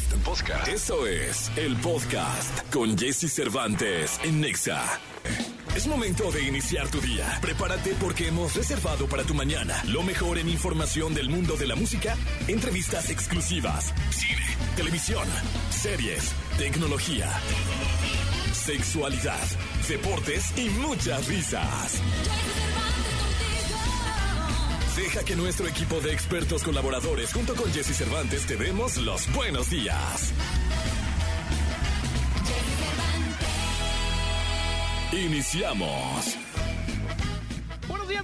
Eso es el podcast con Jesse Cervantes en Nexa. Es momento de iniciar tu día. Prepárate porque hemos reservado para tu mañana lo mejor en información del mundo de la música, entrevistas exclusivas, cine, televisión, series, tecnología, sexualidad, deportes y muchas risas. Deja que nuestro equipo de expertos colaboradores junto con Jesse Cervantes te demos los buenos días. Iniciamos. Buenos días.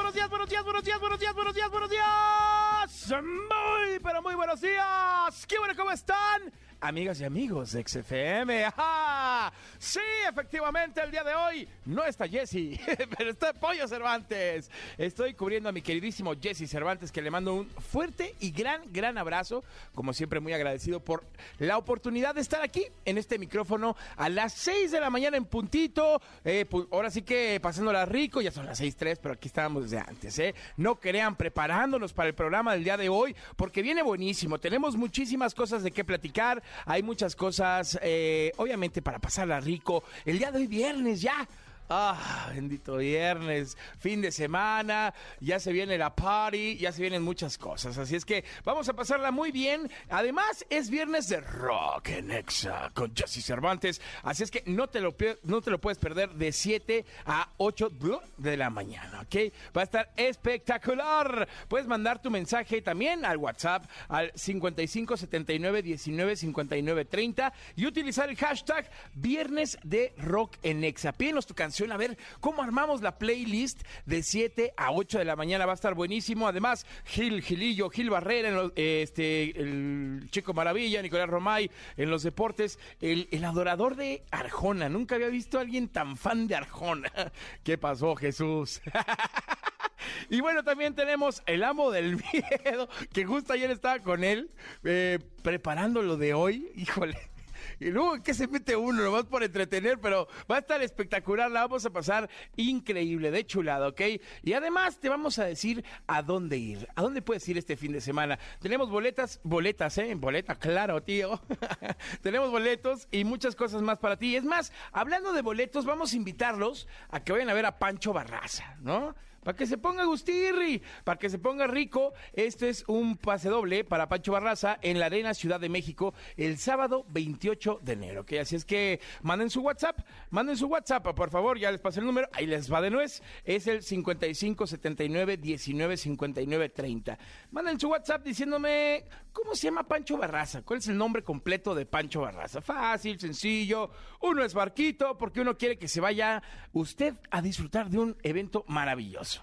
Muy, pero muy buenos días. ¿Qué bueno, cómo están? Amigas y amigos de XFM. ¡Ajá! Sí, efectivamente, el día de hoy no está Jesse, pero está Pollo Cervantes. Estoy cubriendo a mi queridísimo Jesse Cervantes, que le mando un fuerte y gran abrazo. Como siempre, muy agradecido por la oportunidad de estar aquí en este micrófono a las 6 de la mañana en puntito. Ahora sí que pasándola rico, ya son las 6:03, pero aquí estábamos desde antes, ¿eh? No crean, preparándonos para el programa del día de hoy, porque viene buenísimo. Tenemos muchísimas cosas de qué platicar. Hay muchas cosas, obviamente, para pasarla rico. El día de hoy, viernes, ya. Ah, bendito viernes, fin de semana, ya se viene la party, ya se vienen muchas cosas, así es que vamos a pasarla muy bien. Además, es viernes de rock en Exa con Jesse Cervantes, así es que no te lo puedes perder de 7 a 8 de la mañana, ¿ok? Va a estar espectacular. Puedes mandar tu mensaje también al WhatsApp al 55 79 19 59 30 y utilizar el hashtag Viernes de Rock en Exa. Pídenos tu canción, a ver cómo armamos la playlist de 7 a 8 de la mañana. Va a estar buenísimo. Además, Gil Barrera, el Chico Maravilla, Nicolás Romay en los deportes, el adorador de Arjona. Nunca había visto a alguien tan fan de Arjona. ¿Qué pasó, Jesús? Y bueno, también tenemos el amo del miedo, que justo ayer estaba con él preparando lo de hoy. Híjole. Y luego, ¿qué se mete uno? Nomás por entretener, pero va a estar espectacular, la vamos a pasar increíble, de chulada, ¿ok? Y además te vamos a decir a dónde ir, a dónde puedes ir este fin de semana. Tenemos boletas, claro, tío. Tenemos boletos y muchas cosas más para ti. Es más, hablando de boletos, vamos a invitarlos a que vayan a ver a Pancho Barraza, ¿no? Para que se ponga gustirri, para que se ponga rico. Este es un pase doble para Pancho Barraza en la Arena Ciudad de México el sábado 28 de enero. ¿Okay? Así es que manden su WhatsApp, por favor, ya les pasé el número, ahí les va de nuez. Es el 55 79 19 59 30. Manden su WhatsApp diciéndome cómo se llama Pancho Barraza, cuál es el nombre completo de Pancho Barraza. Fácil, sencillo, uno es barquito porque uno quiere que se vaya usted a disfrutar de un evento maravilloso.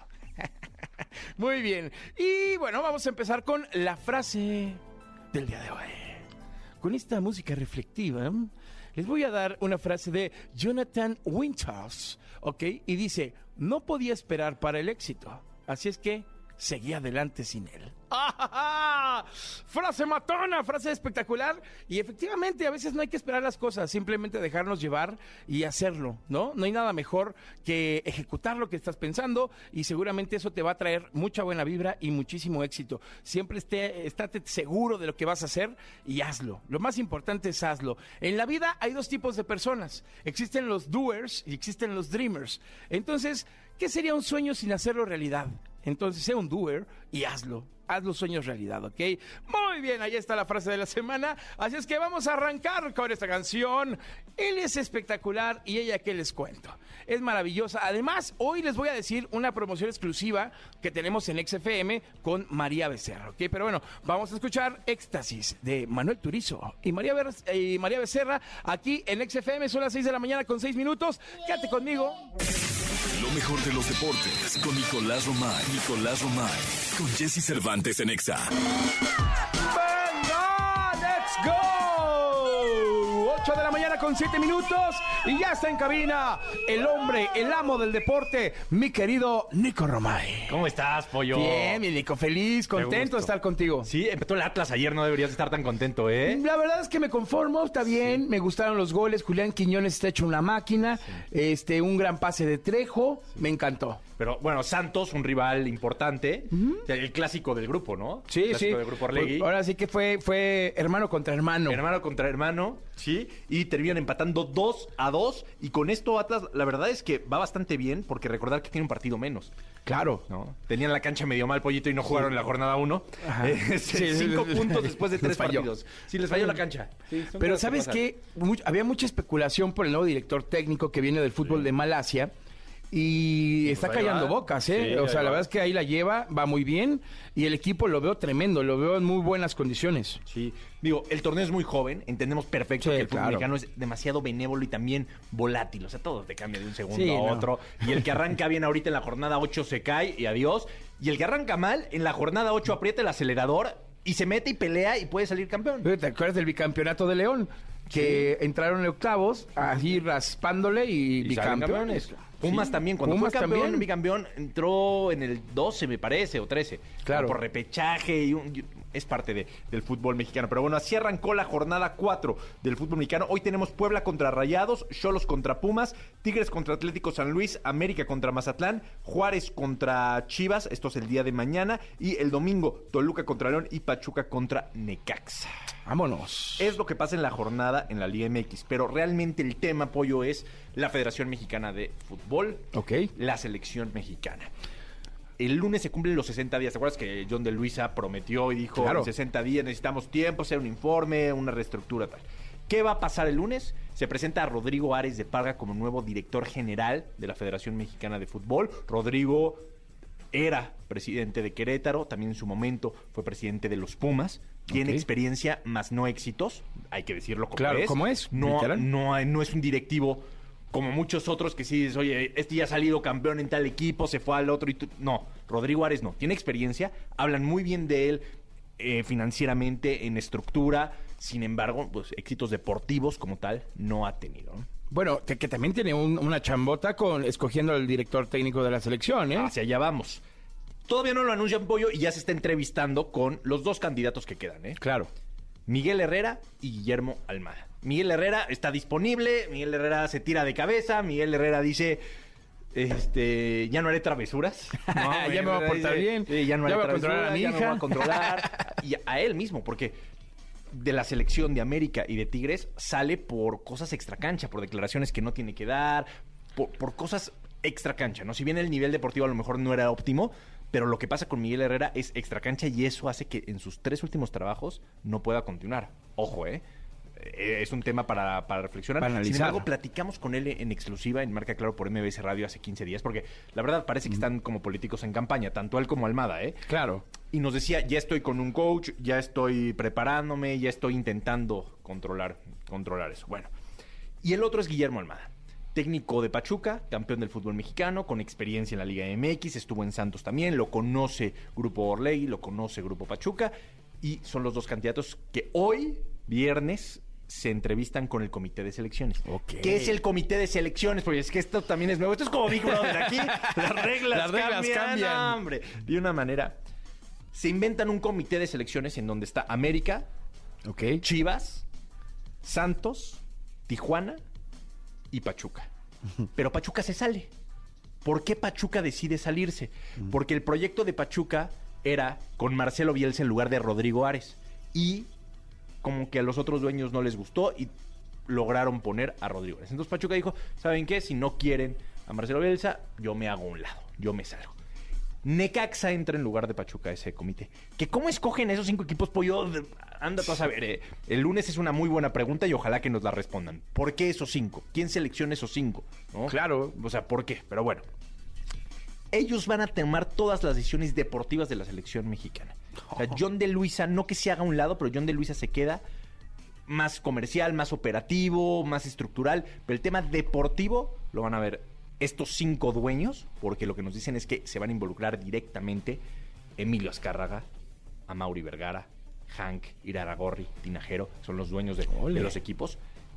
Muy bien, y bueno, vamos a empezar con la frase del día de hoy. Con esta música reflectiva, les voy a dar una frase de Jonathan Winters, ¿ok? Y dice, no podía esperar para el éxito, así es que seguí adelante sin él. ¡Ah! Frase matona, frase espectacular. Y efectivamente, a veces no hay que esperar las cosas, simplemente dejarnos llevar y hacerlo, ¿no? No hay nada mejor que ejecutar lo que estás pensando y seguramente eso te va a traer mucha buena vibra y muchísimo éxito. Siempre estate seguro de lo que vas a hacer y hazlo. Lo más importante es hazlo. En la vida hay dos tipos de personas. Existen los doers y existen los dreamers. Entonces, ¿qué sería un sueño sin hacerlo realidad? Entonces, sé un doer y hazlo. Haz los sueños realidad, ¿ok? Muy bien, ahí está la frase de la semana. Así es que vamos a arrancar con esta canción. Él es espectacular y ella, ¿qué les cuento? Es maravillosa. Además, hoy les voy a decir una promoción exclusiva que tenemos en XFM con María Becerra, ¿ok? Pero bueno, vamos a escuchar Éxtasis de Manuel Turizo y María Becerra aquí en XFM. Son las 6 de la mañana con 6 minutos. Quédate conmigo. Lo mejor de los deportes con Nicolás Romay, con Jesse Cervantes en Exa. ¡Venga! ¡Let's go! 8 de la mañana con 7 minutos y ya está en cabina el hombre, el amo del deporte, mi querido Nico Romay. ¿Cómo estás, pollo? Bien, mi Nico, feliz, contento de estar contigo. Sí, empezó el Atlas ayer, no deberías estar tan contento, ¿eh? La verdad es que me conformo, está bien, me gustaron los goles, Julián Quiñones está hecho una máquina, un gran pase de Trejo, me encantó. Pero bueno, Santos, un rival importante, el clásico del grupo, ¿no? Sí, el clásico sí. del grupo Orlegui. Ahora sí que fue hermano contra hermano. Hermano contra hermano, sí, y terminan empatando 2-2, y con esto Atlas, la verdad es que va bastante bien, porque recordar que tiene un partido menos. Claro. ¿No? Tenían la cancha medio mal, pollito, y no jugaron en la jornada 1. 5 puntos después de 3 partidos. Sí, les falló la cancha. Sí, pero ¿sabes qué? Había mucha especulación por el nuevo director técnico que viene del fútbol de Malasia. Y está callando bocas, ¿eh? Sí, o sea, la verdad es que ahí la lleva, va muy bien. Y el equipo lo veo tremendo, lo veo en muy buenas condiciones. Sí, digo, el torneo es muy joven, entendemos perfecto que el fútbol mexicano es demasiado benévolo y también volátil. O sea, todo te cambia de un segundo a otro. Y el que arranca bien ahorita en la jornada 8 se cae y adiós. Y el que arranca mal, en la jornada 8 aprieta el acelerador y se mete y pelea y puede salir campeón. ¿Te acuerdas del bicampeonato de León? Que entraron en octavos, así raspándole y bicampeones. Pumas también, cuando Pumas fue campeón, también. bicampeón, entró en el 12, me parece, o 13. Claro. Por repechaje es parte del fútbol mexicano. Pero bueno, así arrancó la jornada 4 del fútbol mexicano. Hoy tenemos Puebla contra Rayados, Xolos contra Pumas, Tigres contra Atlético San Luis, América contra Mazatlán, Juárez contra Chivas, esto es el día de mañana, y el domingo Toluca contra León y Pachuca contra Necaxa. Vámonos. Es lo que pasa en la jornada en la Liga MX, pero realmente el tema, pollo, es la Federación Mexicana de Fútbol, la selección mexicana. El lunes se cumplen los 60 días. ¿Te acuerdas que John de Luisa prometió y dijo, en 60 días necesitamos tiempo, hacer un informe, una reestructura, tal? ¿Qué va a pasar el lunes? Se presenta a Rodrigo Ares de Parga como nuevo director general de la Federación Mexicana de Fútbol. Rodrigo era presidente de Querétaro, también en su momento fue presidente de los Pumas. Tiene experiencia, más no éxitos, hay que decirlo como es. ¿Cómo es? No es un directivo como muchos otros que sí dices, oye, este ya ha salido campeón en tal equipo, se fue al otro y tú... No, Rodrigo Ares no, tiene experiencia, hablan muy bien de él financieramente, en estructura, sin embargo, pues éxitos deportivos como tal no ha tenido, ¿no? Bueno, que también tiene una chambota escogiendo al director técnico de la selección, ¿eh? Hacia allá vamos. Todavía no lo anuncian, pollo, y ya se está entrevistando con los dos candidatos que quedan, ¿eh? Claro. Miguel Herrera y Guillermo Almada. Miguel Herrera está disponible, Miguel Herrera se tira de cabeza, Miguel Herrera dice, ya no haré travesuras. No, ya me voy a portar bien. Ya no haré voy a controlar a mi hija. Ya me voy a controlar. Y a él mismo, porque de la selección de América y de Tigres sale por cosas extracancha, por declaraciones que no tiene que dar, por cosas extracancha, ¿no? Si bien el nivel deportivo a lo mejor no era óptimo, pero lo que pasa con Miguel Herrera es extracancha y eso hace que en sus 3 últimos trabajos no pueda continuar. Ojo, es un tema para reflexionar. Para analizar. Sin embargo, platicamos con él en exclusiva en Marca Claro por MBS Radio hace 15 días, porque la verdad parece que están como políticos en campaña, tanto él como Almada, Claro. Y nos decía, ya estoy con un coach, ya estoy preparándome, ya estoy intentando controlar eso. Bueno, y el otro es Guillermo Almada. Técnico de Pachuca, campeón del fútbol mexicano, con experiencia en la Liga MX, estuvo en Santos también, lo conoce Grupo Orlegui, lo conoce Grupo Pachuca, y son los dos candidatos que hoy, viernes, se entrevistan con el comité de selecciones. ¿Qué es el comité de selecciones? Porque es que esto también es nuevo. Esto es como Big Brother. Aquí las reglas cambian. No, hombre. De una manera, se inventan un comité de selecciones en donde está América, Chivas, Santos, Tijuana y Pachuca. Pero Pachuca se sale. ¿Por qué Pachuca decide salirse? Porque el proyecto de Pachuca era con Marcelo Bielsa en lugar de Rodrigo Ares. Y como que a los otros dueños no les gustó y lograron poner a Rodrigo Ares. Entonces Pachuca dijo, ¿saben qué? Si no quieren a Marcelo Bielsa, yo me hago a un lado, yo me salgo. Necaxa entra en lugar de Pachuca a ese comité. ¿Que cómo escogen esos 5 equipos, pollo? Anda tú a saber. El lunes es una muy buena pregunta y ojalá que nos la respondan. ¿Por qué esos 5? ¿Quién selecciona esos 5? ¿No? Claro. O sea, ¿por qué? Pero bueno. Ellos van a tomar todas las decisiones deportivas de la selección mexicana. O sea, John de Luisa, no que se haga a un lado, pero John de Luisa se queda más comercial, más operativo, más estructural. Pero el tema deportivo lo van a ver estos 5 dueños, porque lo que nos dicen es que se van a involucrar directamente Emilio Azcárraga, Amaury Vergara, Hank, Iraragorri, Tinajero, son los dueños de los equipos.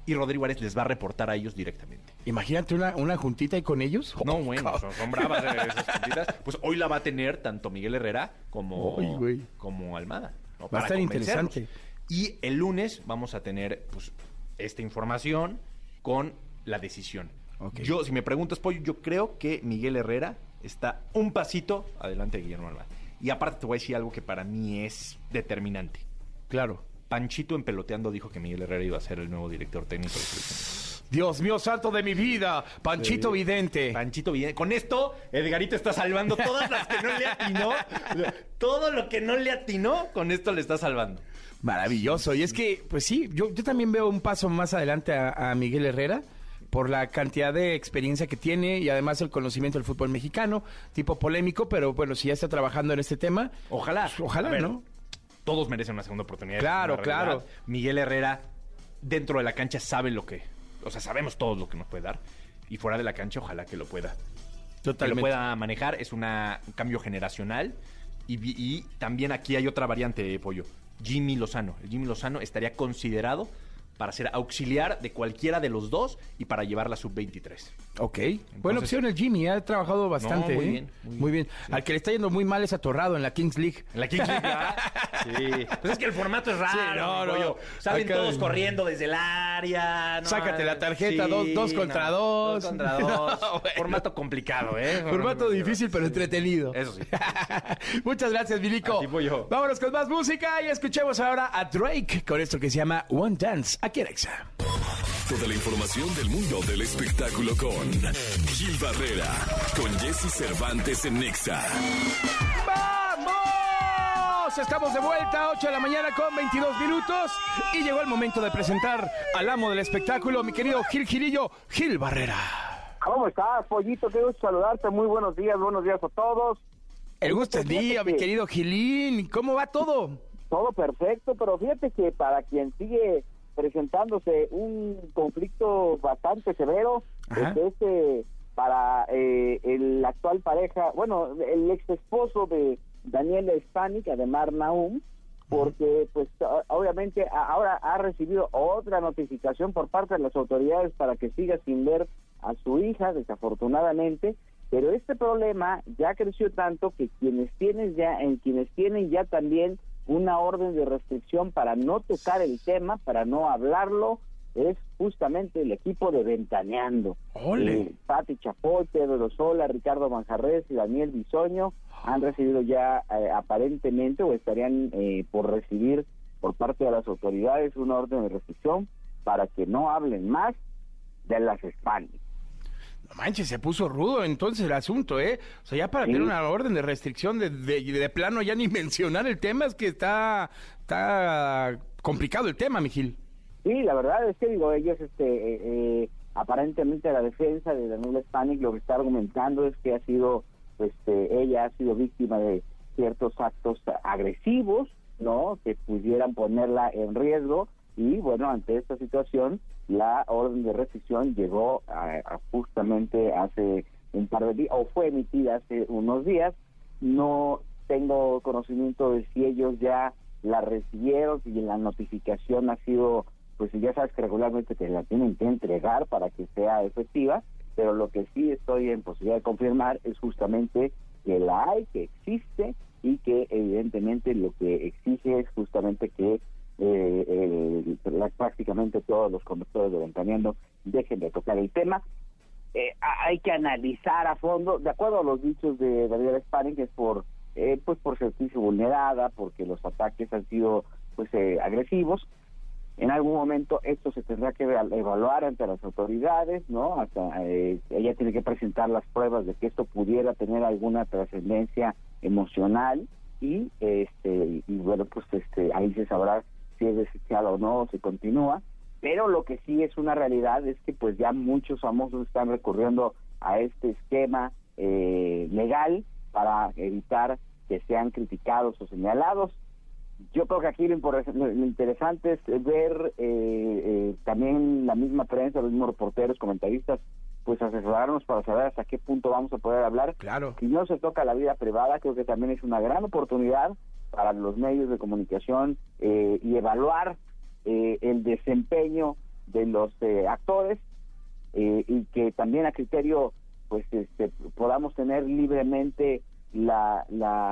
y Rodrigo Ares les va a reportar a ellos directamente. Imagínate una juntita ahí con ellos. No, bueno, son bravas esas juntitas. Pues hoy la va a tener tanto Miguel Herrera como Almada, ¿no? Va a estar interesante. Y el lunes vamos a tener pues esta información con la decisión. Okay. Yo, si me preguntas, Pollo, yo creo que Miguel Herrera está un pasito adelante de Guillermo Almada. Y aparte te voy a decir algo que para mí es determinante. Claro. Panchito en Peloteando dijo que Miguel Herrera iba a ser el nuevo director técnico de la selección. Dios mío, santo de mi vida, Panchito Vidente. Panchito Vidente. Con esto, Edgarito está salvando todas las que no le atinó. Todo lo que no le atinó, con esto le está salvando. Maravilloso. Y es que, pues sí, yo también veo un paso más adelante a Miguel Herrera por la cantidad de experiencia que tiene y además el conocimiento del fútbol mexicano, tipo polémico, pero bueno, si ya está trabajando en este tema, ojalá, pues, ojalá, ¿no? Todos merecen una segunda oportunidad. Claro, claro. Miguel Herrera, dentro de la cancha, sabe lo que... O sea, sabemos todos lo que nos puede dar. Y fuera de la cancha, ojalá que lo pueda. Totalmente. Que lo pueda manejar. Es un cambio generacional. Y también aquí hay otra variante, Pollo. Jimmy Lozano. El Jimmy Lozano estaría considerado para ser auxiliar de cualquiera de los dos y para llevar la sub-23. Ok. Buena opción el Jimmy, ha trabajado bastante. No, muy ¿eh? bien. Muy bien. Sí. Al que le está yendo muy mal es a Torrado en la Kings League. En la Kings League, ¿verdad? Sí. Pues es que el formato es raro. Sí, no. Salen todos corriendo desde el área. ¿No? Sácate la tarjeta, sí, dos contra dos. 2 contra 2. No, bueno. Formato complicado, ¿eh? Formato difícil, pero entretenido. Eso sí. Muchas gracias, Milico. Vámonos con más música y escuchemos ahora a Drake con esto que se llama One Dance. Aquí en Exa. Toda la información del mundo del espectáculo con Gil Barrera, con Jesse Cervantes en Nexa. ¡Vamos! Estamos de vuelta, 8 de la mañana con 22 minutos y llegó el momento de presentar al amo del espectáculo, mi querido Gilillo, Gil Barrera. ¿Cómo estás, Pollito? Qué gusto saludarte, muy buenos días a todos. El gusto es mío, mi querido Gilín, ¿cómo va todo? Todo perfecto, pero fíjate que para quien sigue presentándose un conflicto bastante severo, para el actual pareja, bueno, el ex esposo de Daniela Spanik, Ademar Nahum, porque pues obviamente ahora ha recibido otra notificación por parte de las autoridades para que siga sin ver a su hija, desafortunadamente, pero este problema ya creció tanto que quienes tienen ya también una orden de restricción para no tocar el tema, para no hablarlo, es justamente el equipo de Ventaneando. Pati Chapoy, Pedro Sola, Ricardo Manjarres y Daniel Bisoño han recibido ya aparentemente o estarían por recibir por parte de las autoridades una orden de restricción para que no hablen más de las Hispanic. No manches, se puso rudo entonces el asunto, ¿eh? O sea, ya para tener una orden de restricción de plano ya ni mencionar el tema, es que está complicado el tema, mi Gil. Sí, la verdad es que digo, ellos aparentemente la defensa de Daniela Spanik lo que está argumentando es que ha sido, ella ha sido víctima de ciertos actos agresivos, ¿no? Que pudieran ponerla en riesgo. Y bueno, ante esta situación, la orden de restricción llegó a justamente hace un par de días, o fue emitida hace unos días. No tengo conocimiento de si ellos ya la recibieron, si la notificación ha sido, pues ya sabes que regularmente te la tienen que entregar para que sea efectiva, pero lo que sí estoy en posibilidad de confirmar es justamente que la hay, que existe, y que evidentemente lo que exige es justamente que prácticamente todos los conductores de Ventaneando dejen de tocar el tema. Hay que analizar a fondo, de acuerdo a los dichos de Daniela Spanik, que es por sentirse vulnerada, porque los ataques han sido agresivos. En algún momento esto se tendrá que evaluar ante las autoridades, ¿no? Hasta ella tiene que presentar las pruebas de que esto pudiera tener alguna trascendencia emocional y bueno, pues ahí se sabrá si es desechado o no, o si continúa. Pero lo que sí es una realidad es que pues ya muchos famosos están recurriendo a este esquema legal para evitar que sean criticados o señalados. Yo creo que aquí lo interesante es ver también la misma prensa, los mismos reporteros, comentaristas, pues asesorarnos para saber hasta qué punto vamos a poder hablar. Claro. Si no se toca la vida privada, creo que también es una gran oportunidad para los medios de comunicación y evaluar el desempeño los actores, y que también a criterio pues podamos tener libremente la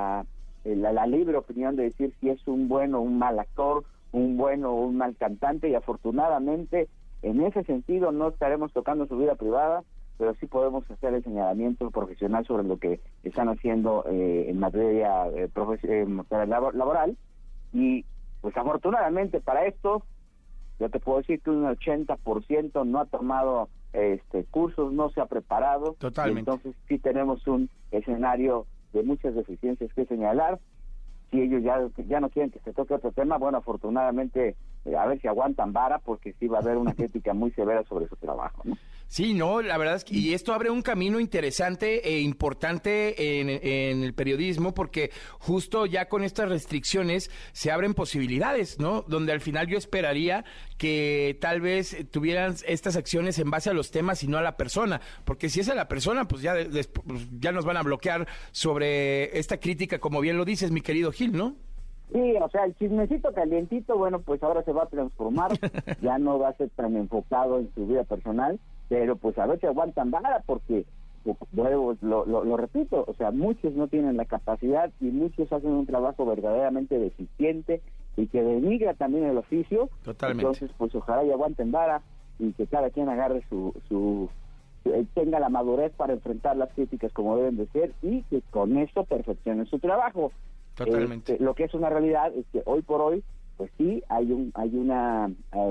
libre opinión de decir si es un buen o un mal actor, un buen o un mal cantante, y afortunadamente en ese sentido no estaremos tocando su vida privada, pero sí podemos hacer el señalamiento profesional sobre lo que están haciendo en materia laboral. Y pues afortunadamente para esto, yo te puedo decir que un 80% no ha tomado cursos, no se ha preparado. Totalmente. Entonces sí tenemos un escenario de muchas deficiencias que señalar. Si ellos ya no quieren que se toque otro tema, bueno, afortunadamente a ver si aguantan vara, porque sí va a haber una crítica muy severa sobre su trabajo, ¿no? Sí, no, la verdad es que y esto abre un camino interesante e importante en el periodismo, porque justo ya con estas restricciones se abren posibilidades, ¿no? Donde al final yo esperaría que tal vez tuvieran estas acciones en base a los temas y no a la persona, porque si es a la persona, pues ya nos van a bloquear sobre esta crítica, como bien lo dices, mi querido Gil, ¿no? Sí, o sea, el chismecito calientito, bueno, pues ahora se va a transformar, ya no va a ser tan enfocado en su vida personal, pero pues a ver si aguantan vara, porque lo repito, o sea, muchos no tienen la capacidad y muchos hacen un trabajo verdaderamente deficiente y que denigra también el oficio. Totalmente. Entonces, pues ojalá y aguanten vara y que cada quien agarre tenga la madurez para enfrentar las críticas como deben de ser, y que con eso perfeccione su trabajo. Totalmente. Lo que es una realidad es que hoy por hoy, pues sí, hay una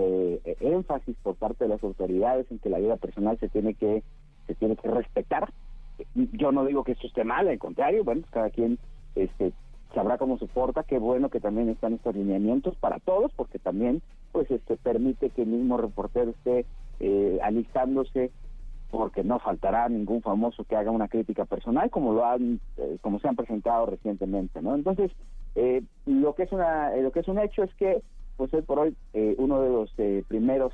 énfasis por parte de las autoridades en que la vida personal se tiene que respetar. Yo no digo que esto esté mal, al contrario, bueno, pues cada quien sabrá cómo se porta. Qué bueno que también están estos lineamientos para todos, porque también pues permite que el mismo reportero esté alistándose, porque no faltará ningún famoso que haga una crítica personal, como se han presentado recientemente, ¿no? Entonces, lo que es un hecho es que, pues hoy por hoy, uno de los primeros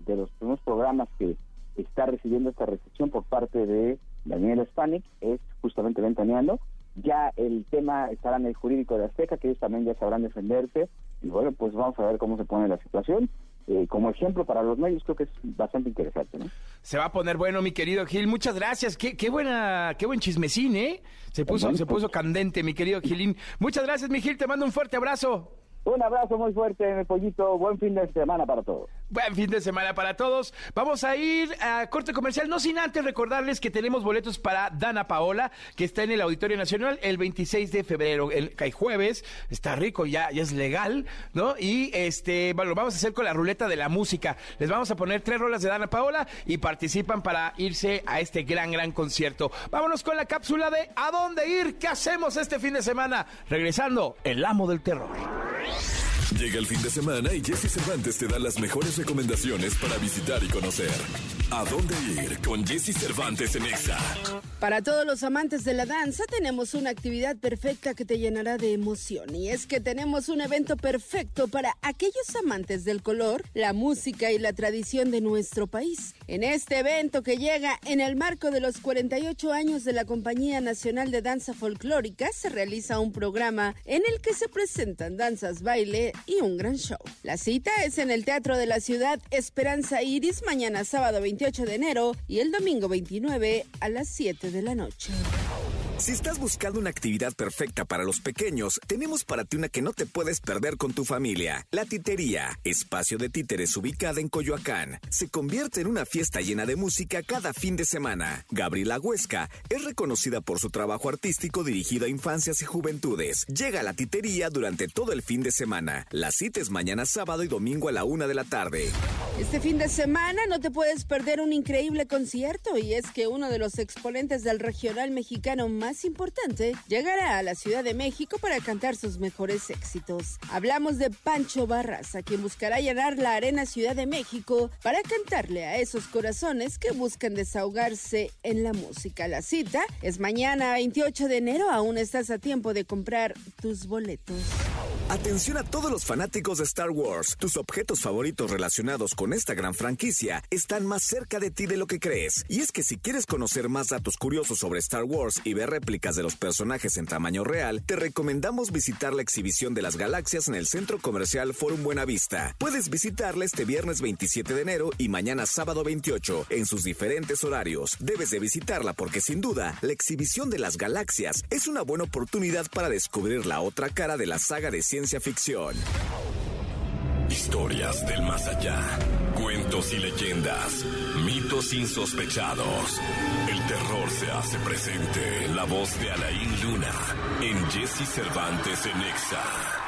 programas que está recibiendo esta recepción por parte de Daniel Spanik es justamente Ventaneando. Ya el tema estará en el jurídico de Azteca, que ellos también ya sabrán defenderse, y bueno, pues vamos a ver cómo se pone la situación. Como ejemplo para los medios, creo que es bastante interesante, ¿no? Se va a poner bueno, mi querido Gil. Muchas gracias. Qué buen chismecín, ¿eh? Se puso candente, mi querido Gilín. Muchas gracias, mi Gil. Te mando un fuerte abrazo. Un abrazo muy fuerte, mi pollito. Buen fin de semana para todos. Buen fin de semana para todos. Vamos a ir a corte comercial, no sin antes recordarles que tenemos boletos para Dana Paola, que está en el Auditorio Nacional el 26 de febrero, el jueves. Está rico, ya es legal, ¿no? Y bueno, lo vamos a hacer con la ruleta de la música. Les vamos a poner 3 rolas de Dana Paola y participan para irse a este gran concierto. Vámonos con la cápsula de ¿a dónde ir? ¿Qué hacemos este fin de semana? Regresando, el amo del terror. Llega el fin de semana y Jessy Cervantes te da las mejores recomendaciones para visitar y conocer. ¿A dónde ir? Con Jessy Cervantes en Exa. Para todos los amantes de la danza, tenemos una actividad perfecta que te llenará de emoción. Y es que tenemos un evento perfecto para aquellos amantes del color, la música y la tradición de nuestro país. En este evento, que llega en el marco de los 48 años de la Compañía Nacional de Danza Folclórica, se realiza un programa en el que se presentan danzas, baile y un gran show. La cita es en el Teatro de la Ciudad Esperanza Iris, mañana sábado 28 de enero y el domingo 29 a las 7 de la noche. Si estás buscando una actividad perfecta para los pequeños, tenemos para ti una que no te puedes perder con tu familia. La Titería, espacio de títeres ubicada en Coyoacán. Se convierte en una fiesta llena de música cada fin de semana. Gabriela Huesca es reconocida por su trabajo artístico dirigido a infancias y juventudes. Llega a La Titería durante todo el fin de semana. La cita es mañana sábado y domingo a la 1 de la tarde. Este fin de semana no te puedes perder un increíble concierto, y es que uno de los exponentes del regional mexicano más importante llegará a la Ciudad de México para cantar sus mejores éxitos. Hablamos de Pancho Barraza, quien buscará llenar la Arena Ciudad de México para cantarle a esos corazones que buscan desahogarse en la música. La cita es mañana 28 de enero, aún estás a tiempo de comprar tus boletos. Atención a todos los fanáticos de Star Wars. Tus objetos favoritos relacionados con esta gran franquicia están más cerca de ti de lo que crees. Y es que si quieres conocer más datos curiosos sobre Star Wars y ver réplicas de los personajes en tamaño real, te recomendamos visitar la exhibición de las galaxias en el Centro Comercial Forum Buenavista. Puedes visitarla este viernes 27 de enero y mañana sábado 28 en sus diferentes horarios. Debes de visitarla porque sin duda la exhibición de las galaxias es una buena oportunidad para descubrir la otra cara de la saga de ciencia ficción. Historias del más allá, cuentos y leyendas, mitos insospechados. El terror se hace presente en la voz de Alain Luna en Jesse Cervantes en Nexa.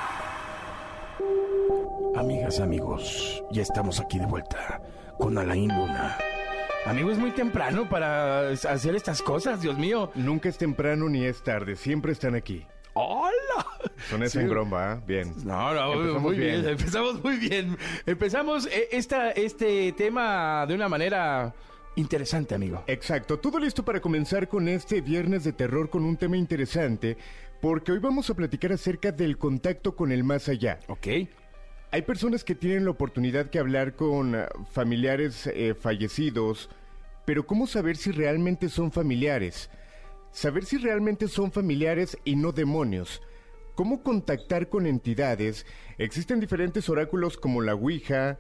Amigas, amigos, ya estamos aquí de vuelta con Alain Luna. Amigo, es muy temprano para hacer estas cosas, Dios mío. Nunca es temprano ni es tarde, siempre están aquí. ¡Hola! Son ese en broma, ¿eh? Bien. No, Empezamos muy bien. Empezamos muy bien. Empezamos este tema de una manera interesante, amigo. Exacto, todo listo para comenzar con este viernes de terror con un tema interesante, porque hoy vamos a platicar acerca del contacto con el más allá. Ok. Hay personas que tienen la oportunidad de hablar con familiares fallecidos, pero ¿cómo saber si realmente son familiares? Saber si realmente son familiares y no demonios. ¿Cómo contactar con entidades? Existen diferentes oráculos como la Ouija,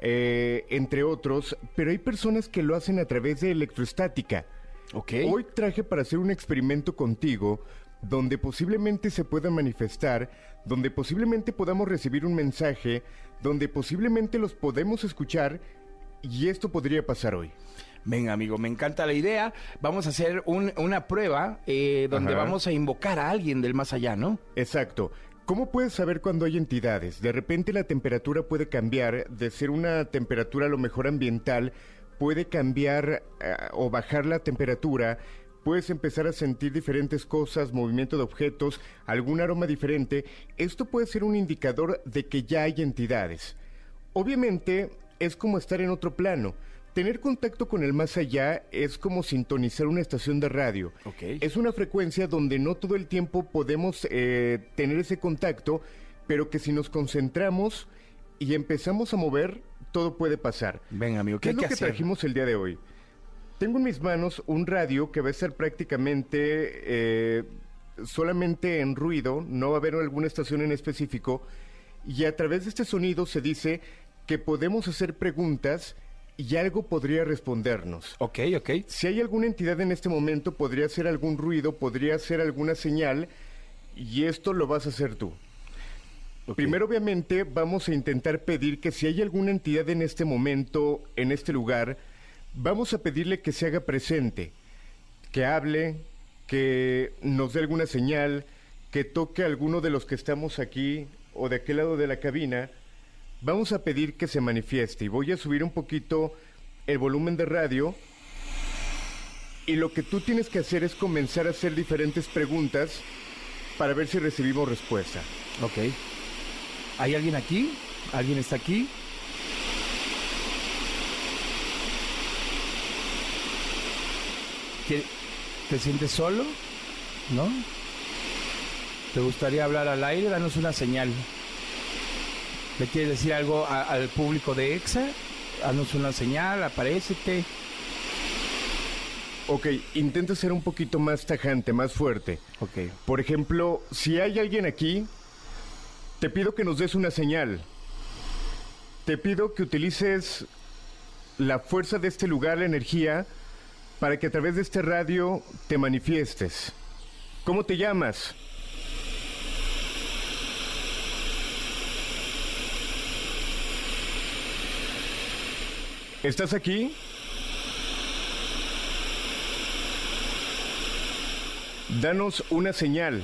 entre otros, pero hay personas que lo hacen a través de electroestática. Okay. Hoy traje para hacer un experimento contigo donde posiblemente se pueda manifestar, donde posiblemente podamos recibir un mensaje, donde posiblemente los podemos escuchar, y esto podría pasar hoy. Venga, amigo, me encanta la idea. Vamos a hacer una prueba donde vamos a invocar a alguien del más allá, ¿no? Exacto. ¿Cómo puedes saber cuando hay entidades? De repente la temperatura puede cambiar, de ser una temperatura a lo mejor ambiental, puede cambiar o bajar la temperatura. Puedes empezar a sentir diferentes cosas, movimiento de objetos, algún aroma diferente. Esto puede ser un indicador de que ya hay entidades. Obviamente, es como estar en otro plano. Tener contacto con el más allá es como sintonizar una estación de radio. Okay. Es una frecuencia donde no todo el tiempo podemos tener ese contacto, pero que si nos concentramos y empezamos a mover, todo puede pasar. Venga, amigo, ¿qué es lo que trajimos el día de hoy? Tengo en mis manos un radio que va a estar prácticamente solamente en ruido, no va a haber alguna estación en específico, y a través de este sonido se dice que podemos hacer preguntas y algo podría respondernos. Ok. Si hay alguna entidad en este momento, podría ser algún ruido, podría ser alguna señal, y esto lo vas a hacer tú. Okay. Primero, obviamente, vamos a intentar pedir que si hay alguna entidad en este momento, en este lugar, vamos a pedirle que se haga presente, que hable, que nos dé alguna señal, que toque a alguno de los que estamos aquí o de aquel lado de la cabina. Vamos a pedir que se manifieste y voy a subir un poquito el volumen de radio, y lo que tú tienes que hacer es comenzar a hacer diferentes preguntas para ver si recibimos respuesta. Ok. ¿Hay alguien aquí? ¿Alguien está aquí? ¿Te sientes solo? ¿No? ¿Te gustaría hablar al aire? Danos una señal. ¿Le quieres decir algo al público de EXA? Danos una señal, aparécete. Ok, intenta ser un poquito más tajante, más fuerte. Ok. Por ejemplo, si hay alguien aquí, te pido que nos des una señal. Te pido que utilices la fuerza de este lugar, la energía, para que a través de este radio te manifiestes. ¿Cómo te llamas? ¿Estás aquí? Danos una señal.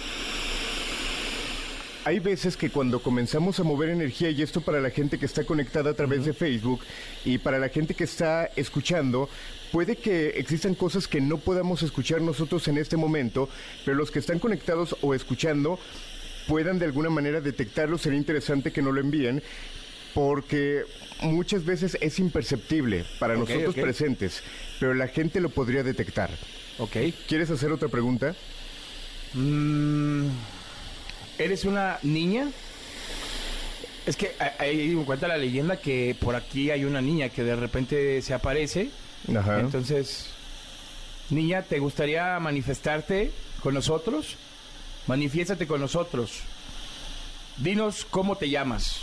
Hay veces que cuando comenzamos a mover energía, y esto para la gente que está conectada a través de Facebook y para la gente que está escuchando, puede que existan cosas que no podamos escuchar nosotros en este momento, pero los que están conectados o escuchando puedan de alguna manera detectarlo. Sería interesante que nos lo envíen, porque muchas veces es imperceptible para nosotros presentes, pero la gente lo podría detectar. Ok. ¿Quieres hacer otra pregunta? ¿Eres una niña? Es que ahí me cuenta la leyenda que por aquí hay una niña que de repente se aparece. Ajá. Entonces, niña, ¿te gustaría manifestarte con nosotros? Manifiéstate con nosotros. Dinos cómo te llamas.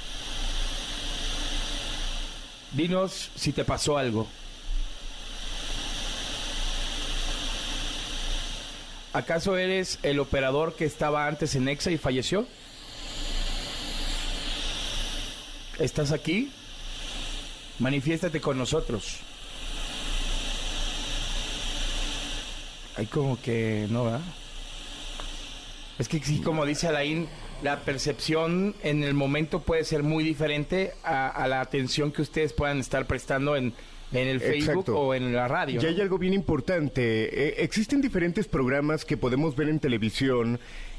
Dinos si te pasó algo. ¿Acaso eres el operador que estaba antes en Exa y falleció? ¿Estás aquí? Manifiéstate con nosotros. Hay como que no, ¿verdad? Es que sí, como dice Alain, la percepción en el momento puede ser muy diferente a la atención que ustedes puedan estar prestando en el Facebook. Exacto. O en la radio. Y hay algo bien importante. Existen diferentes programas que podemos ver en televisión,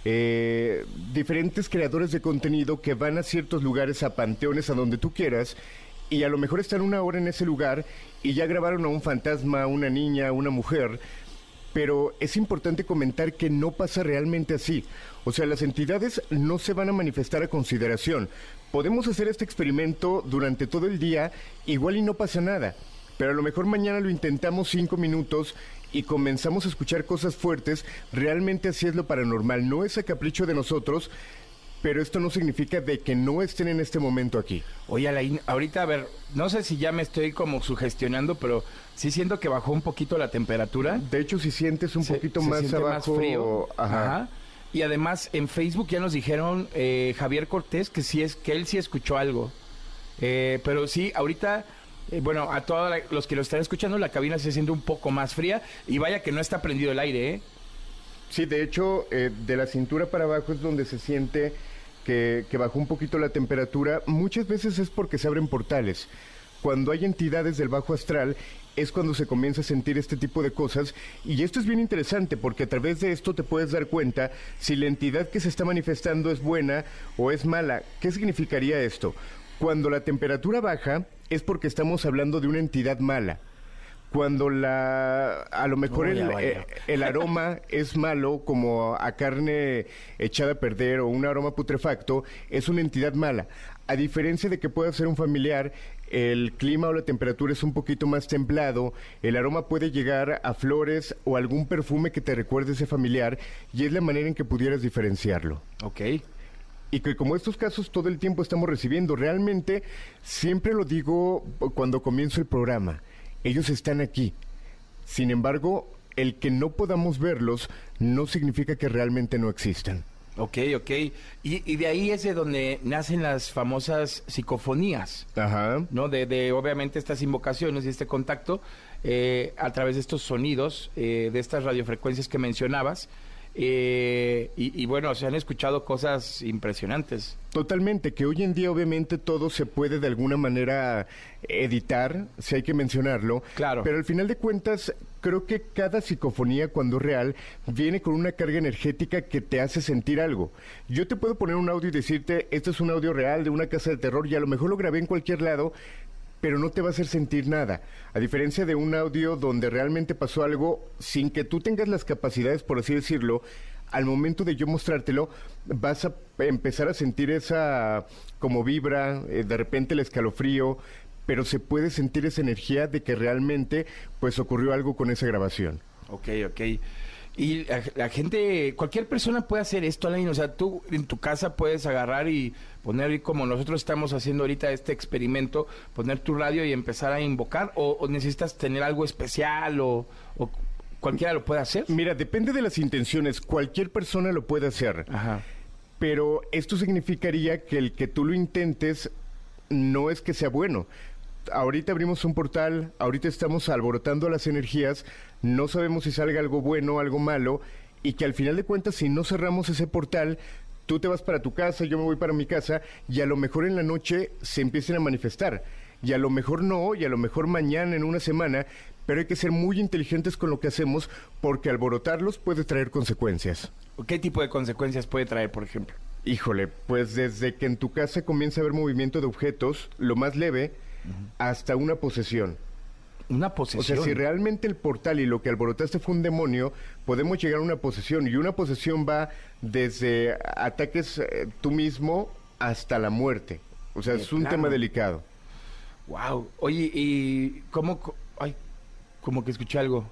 diferentes creadores de contenido que van a ciertos lugares, a panteones, a donde tú quieras, y a lo mejor están una hora en ese lugar y ya grabaron a un fantasma, una niña, una mujer. Pero es importante comentar que no pasa realmente así. O sea, las entidades no se van a manifestar a consideración. Podemos hacer este experimento durante todo el día, igual y no pasa nada. Pero a lo mejor mañana lo intentamos 5 minutos y comenzamos a escuchar cosas fuertes. Realmente así es lo paranormal. No es a capricho de nosotros, pero esto no significa de que no estén en este momento aquí. Oye, Alain, ahorita, a ver, no sé si ya me estoy como sugestionando, pero sí siento que bajó un poquito la temperatura. De hecho, si sientes un poquito más abajo... más frío. Ajá. Y además, en Facebook ya nos dijeron Javier Cortés que él sí escuchó algo. Pero sí, ahorita... bueno, a todos los que lo están escuchando, la cabina se siente un poco más fría. Y vaya que no está prendido el aire, ¿eh? Sí, de hecho, de la cintura para abajo es donde se siente que bajó un poquito la temperatura. Muchas veces es porque se abren portales. Cuando hay entidades del bajo astral es cuando se comienza a sentir este tipo de cosas. Y esto es bien interesante porque a través de esto te puedes dar cuenta si la entidad que se está manifestando es buena o es mala. ¿Qué significaría esto? Cuando la temperatura baja es porque estamos hablando de una entidad mala. Cuando a lo mejor el aroma es malo, como a carne echada a perder o un aroma putrefacto, es una entidad mala. A diferencia de que pueda ser un familiar, el clima o la temperatura es un poquito más templado, el aroma puede llegar a flores o algún perfume que te recuerde ese familiar, y es la manera en que pudieras diferenciarlo. Ok. Y que como estos casos todo el tiempo estamos recibiendo, realmente, siempre lo digo cuando comienzo el programa, ellos están aquí. Sin embargo, el que no podamos verlos no significa que realmente no existan. Ok. Y de ahí es de donde nacen las famosas psicofonías. Ajá. ¿No? De obviamente estas invocaciones y este contacto a través de estos sonidos, de estas radiofrecuencias que mencionabas. Y bueno, se han escuchado cosas impresionantes. Totalmente, que hoy en día obviamente todo se puede de alguna manera editar, si hay que mencionarlo. Claro. Pero al final de cuentas, creo que cada psicofonía, cuando es real, viene con una carga energética que te hace sentir algo. Yo te puedo poner un audio y decirte, esto es un audio real de una casa de terror, y a lo mejor lo grabé en cualquier lado, pero no te va a hacer sentir nada. A diferencia de un audio donde realmente pasó algo sin que tú tengas las capacidades, por así decirlo, al momento de yo mostrártelo, vas a empezar a sentir esa como vibra, de repente el escalofrío, pero se puede sentir esa energía de que realmente pues ocurrió algo con esa grabación. Ok. Y la gente, cualquier persona puede hacer esto, Alain. O sea, tú en tu casa puedes agarrar y poner, como nosotros estamos haciendo ahorita este experimento, poner tu radio y empezar a invocar, o necesitas tener algo especial, o cualquiera lo puede hacer. Mira, depende de las intenciones. Cualquier persona lo puede hacer. Ajá. Pero esto significaría que el que tú lo intentes no es que sea bueno. Ahorita abrimos un portal, ahorita estamos alborotando las energías, no sabemos si salga algo bueno o algo malo, y que al final de cuentas, si no cerramos ese portal, tú te vas para tu casa, yo me voy para mi casa, y a lo mejor en la noche se empiecen a manifestar, y a lo mejor no, y a lo mejor mañana, en una semana, pero hay que ser muy inteligentes con lo que hacemos, porque alborotarlos puede traer consecuencias. ¿Qué tipo de consecuencias puede traer, por ejemplo? Híjole, pues desde que en tu casa comienza a haber movimiento de objetos, lo más leve, hasta una posesión. Una posesión. O sea, si realmente el portal y lo que alborotaste fue un demonio, podemos llegar a una posesión. Y una posesión va desde ataques tú mismo hasta la muerte. O sea, es un tema delicado. Wow. Oye, ¿y cómo? Ay, como que escuché algo.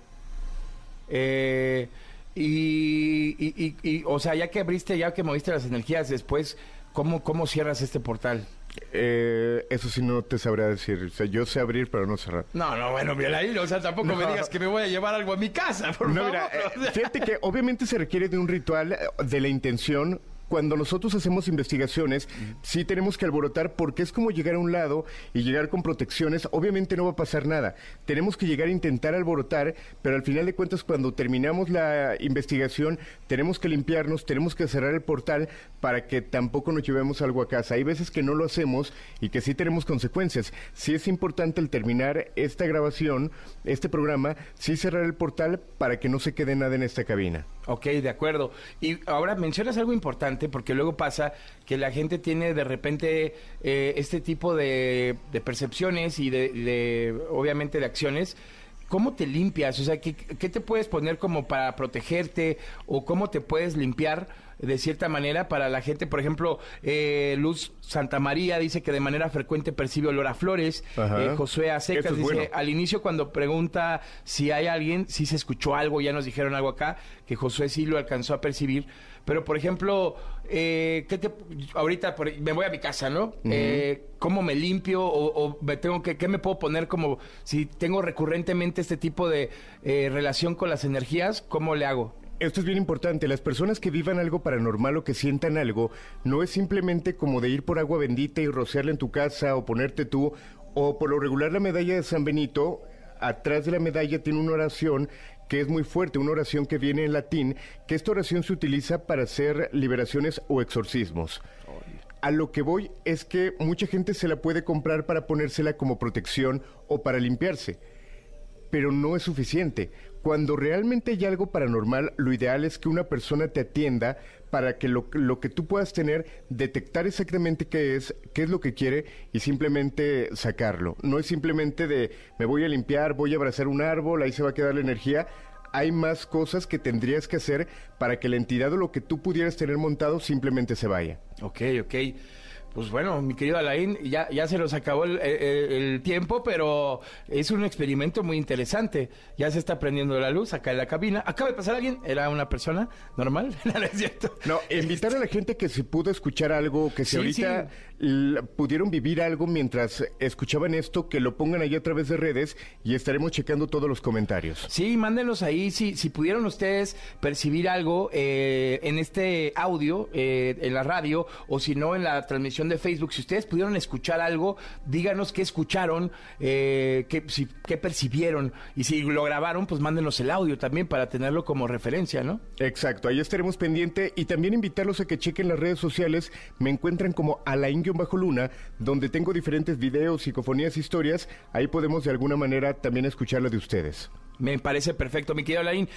O sea, ya que moviste las energías después, ¿cómo cierras este portal? Eso sí no te sabría decir. O sea, yo sé abrir, pero no cerrar. No, bueno, mira ahí, o sea, tampoco me digas que me voy a llevar algo a mi casa, por favor. Mira, fíjate que obviamente se requiere de un ritual, de la intención. Cuando nosotros hacemos investigaciones, sí tenemos que alborotar porque es como llegar a un lado y llegar con protecciones. Obviamente no va a pasar nada. Tenemos que llegar a intentar alborotar, pero al final de cuentas, cuando terminamos la investigación, tenemos que limpiarnos, tenemos que cerrar el portal para que tampoco nos llevemos algo a casa. Hay veces que no lo hacemos y que sí tenemos consecuencias. Sí es importante al terminar esta grabación, este programa, sí cerrar el portal para que no se quede nada en esta cabina. Ok, de acuerdo. Y ahora mencionas algo importante, porque luego pasa que la gente tiene de repente este tipo de percepciones y obviamente de acciones. ¿Cómo te limpias? O sea, ¿qué te puedes poner como para protegerte o cómo te puedes limpiar de cierta manera para la gente? Por ejemplo, Luz Santamaría dice que de manera frecuente percibe olor a flores. Josué Acecas dice, bueno, al inicio cuando pregunta si hay alguien, si se escuchó algo, ya nos dijeron algo acá, que Josué sí lo alcanzó a percibir. Pero, por ejemplo, ahorita me voy a mi casa, ¿no? ¿Cómo me limpio? ¿O qué me puedo poner como si tengo recurrentemente este tipo de relación con las energías? ¿Cómo le hago? Esto es bien importante. Las personas que vivan algo paranormal o que sientan algo, no es simplemente como de ir por agua bendita y rociarla en tu casa o ponerte tú, o por lo regular la medalla de San Benito, atrás de la medalla tiene una oración que es muy fuerte, una oración que viene en latín, que esta oración se utiliza para hacer liberaciones o exorcismos. A lo que voy es que mucha gente se la puede comprar para ponérsela como protección o para limpiarse, pero no es suficiente. Cuando realmente hay algo paranormal, lo ideal es que una persona te atienda para que lo que tú puedas tener, detectar exactamente qué es lo que quiere y simplemente sacarlo. No es simplemente de, me voy a limpiar, voy a abrazar un árbol, ahí se va a quedar la energía. Hay más cosas que tendrías que hacer para que la entidad o lo que tú pudieras tener montado simplemente se vaya. Ok. Pues bueno, mi querido Alain, ya se nos acabó el tiempo, pero es un experimento muy interesante. Ya se está prendiendo la luz acá en la cabina. Acaba de pasar alguien, era una persona normal, no es cierto. No, invitar a la gente que si pudo escuchar algo, que si ahorita pudieron vivir algo mientras escuchaban esto, que lo pongan ahí a través de redes y estaremos checando todos los comentarios. Sí, mándenlos ahí, si pudieron ustedes percibir algo en este audio, en la radio, o si no en la transmisión de Facebook, si ustedes pudieron escuchar algo, díganos qué escucharon, qué percibieron, y si lo grabaron, pues mándenos el audio también para tenerlo como referencia, ¿no? Exacto, ahí estaremos pendiente y también invitarlos a que chequen las redes sociales. Me encuentran como Alain-Luna, donde tengo diferentes videos, psicofonías, historias. Ahí podemos de alguna manera también escuchar lo de ustedes. Me parece perfecto, mi querido Alain.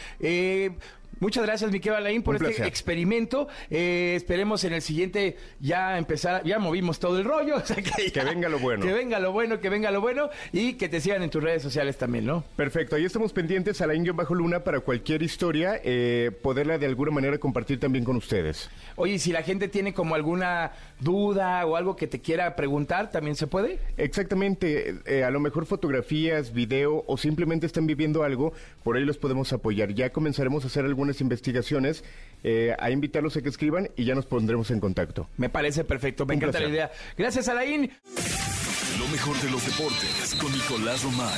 Muchas gracias, mi querido Alain, por este experimento. Esperemos en el siguiente ya empezar. Ya movimos todo el rollo. O sea que venga lo bueno. Que venga lo bueno. Y que te sigan en tus redes sociales también, ¿no? Perfecto. Ahí estamos pendientes, Alain-Luna, para cualquier historia, poderla de alguna manera compartir también con ustedes. Oye, si la gente tiene como alguna duda o algo que te quiera preguntar, ¿también se puede? Exactamente. A lo mejor fotografías, video o simplemente están viviendo algo, por ahí los podemos apoyar. Ya comenzaremos a hacer algunas investigaciones, a invitarlos a que escriban y ya nos pondremos en contacto. Me parece perfecto, me encanta la idea. Gracias, Alain. Lo mejor de los deportes con Nicolás Romay,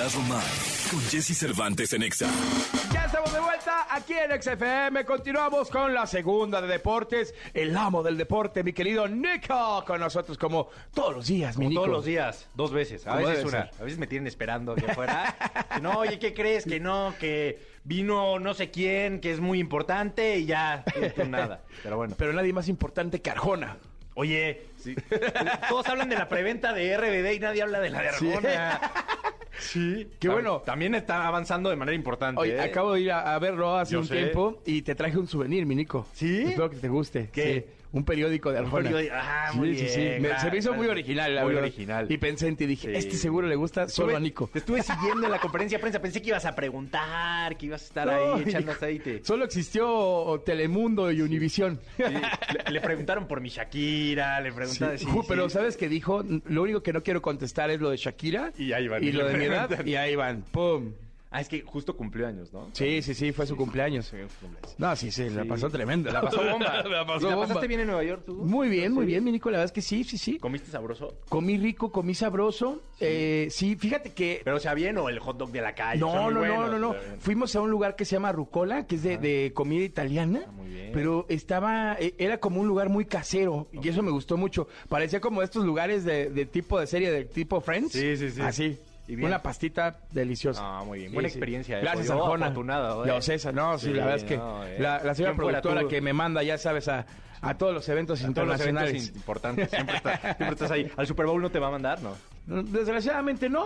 con Jesse Cervantes en Exa. Ya estamos de vuelta aquí en XFM. Continuamos con la segunda de deportes. El amo del deporte, mi querido Nico, con nosotros como todos los días, mi Nico. Todos los días, 2 veces. A veces me tienen esperando aquí afuera. No, oye, ¿qué crees? Que no, que vino no sé quién, que es muy importante y ya, nada. Pero bueno. Pero nadie más importante que Arjona. Oye, sí. Todos hablan de la preventa de RBD y nadie habla de la de Arjona. Sí, qué bueno. También está avanzando de manera importante. Oye, acabo de ir a verlo hace un tiempo y te traje un souvenir, mi Nico. ¿Sí? Espero que te guste. ¿Qué? Sí. un periódico de Arjona. Muy bien. Se me hizo muy original, la muy verdad. original. Y pensé en ti, dije, seguro le gusta solo a Nico. Te estuve siguiendo en la conferencia de prensa, pensé que ibas a preguntar, que ibas a estar ahí echando aceite. Solo existió Telemundo y Univisión. Sí. Le preguntaron por mi Shakira, le preguntaron... Pero ¿sabes qué dijo? Lo único que no quiero contestar es lo de Shakira. Y ahí van. Y lo de mi edad, y ahí van. ¡Pum! Es que justo cumplió años, ¿no? Sí, fue su cumpleaños. Sí, su cumpleaños. No, sí, la pasó tremenda. La pasó bomba. ¿La pasaste bien en Nueva York tú? Muy bien, mi Nico. La verdad es que sí. ¿Comiste sabroso? Comí rico, comí sabroso. Sí, fíjate que... ¿Pero sea bien o el hot dog de la calle? No. Fuimos a un lugar que se llama Rucola, que es de comida italiana. Muy bien. Pero era como un lugar muy casero. Y eso me gustó mucho. Parecía como estos lugares de tipo de serie, de tipo Friends. Sí. Así. Una pastita deliciosa. Ah, muy bien. Buena experiencia. Gracias, Arjona. Afortunado. Yo, César, la verdad es que la señora productora que me manda, ya sabes, a todos los eventos internacionales. Los eventos importantes. Siempre estás ahí. ¿Al Super Bowl no te va a mandar? No. Desgraciadamente no,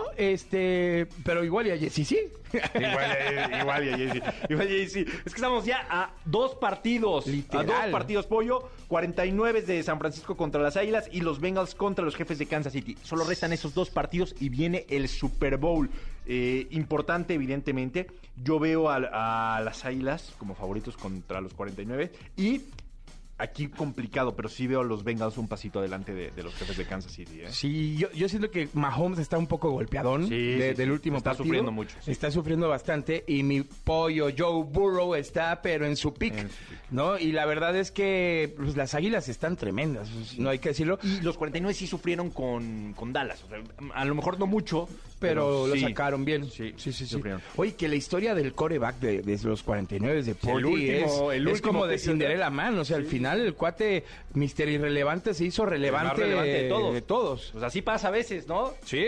pero igual y a Jessy sí. Igual y a Jessy. Es que estamos ya a 2 partidos. Literal. A 2 partidos, Pollo. 49 de San Francisco contra las Águilas y los Bengals contra los Jefes de Kansas City. Solo restan esos 2 partidos y viene el Super Bowl. Importante, evidentemente. Yo veo a las Águilas como favoritos contra los 49 y... Aquí complicado, pero sí veo a los Bengals un pasito adelante de los Jefes de Kansas City. Sí, yo siento que Mahomes está un poco golpeadón del último partido. Está sufriendo mucho. Sí. Está sufriendo bastante y mi pollo Joe Burrow está pero en su pick, ¿no? Y la verdad es que pues, las Águilas están tremendas, no hay que decirlo. Y los 49 sí sufrieron con Dallas. O sea, a lo mejor no mucho, pero lo sí. sacaron bien. Sí. Oye, que la historia del quarterback de los 49 de Purdy es como de Cinderella Man. O sea, al final el cuate Mister Irrelevante se hizo relevante, relevante de todos. Pues así pasa a veces, ¿no? Sí.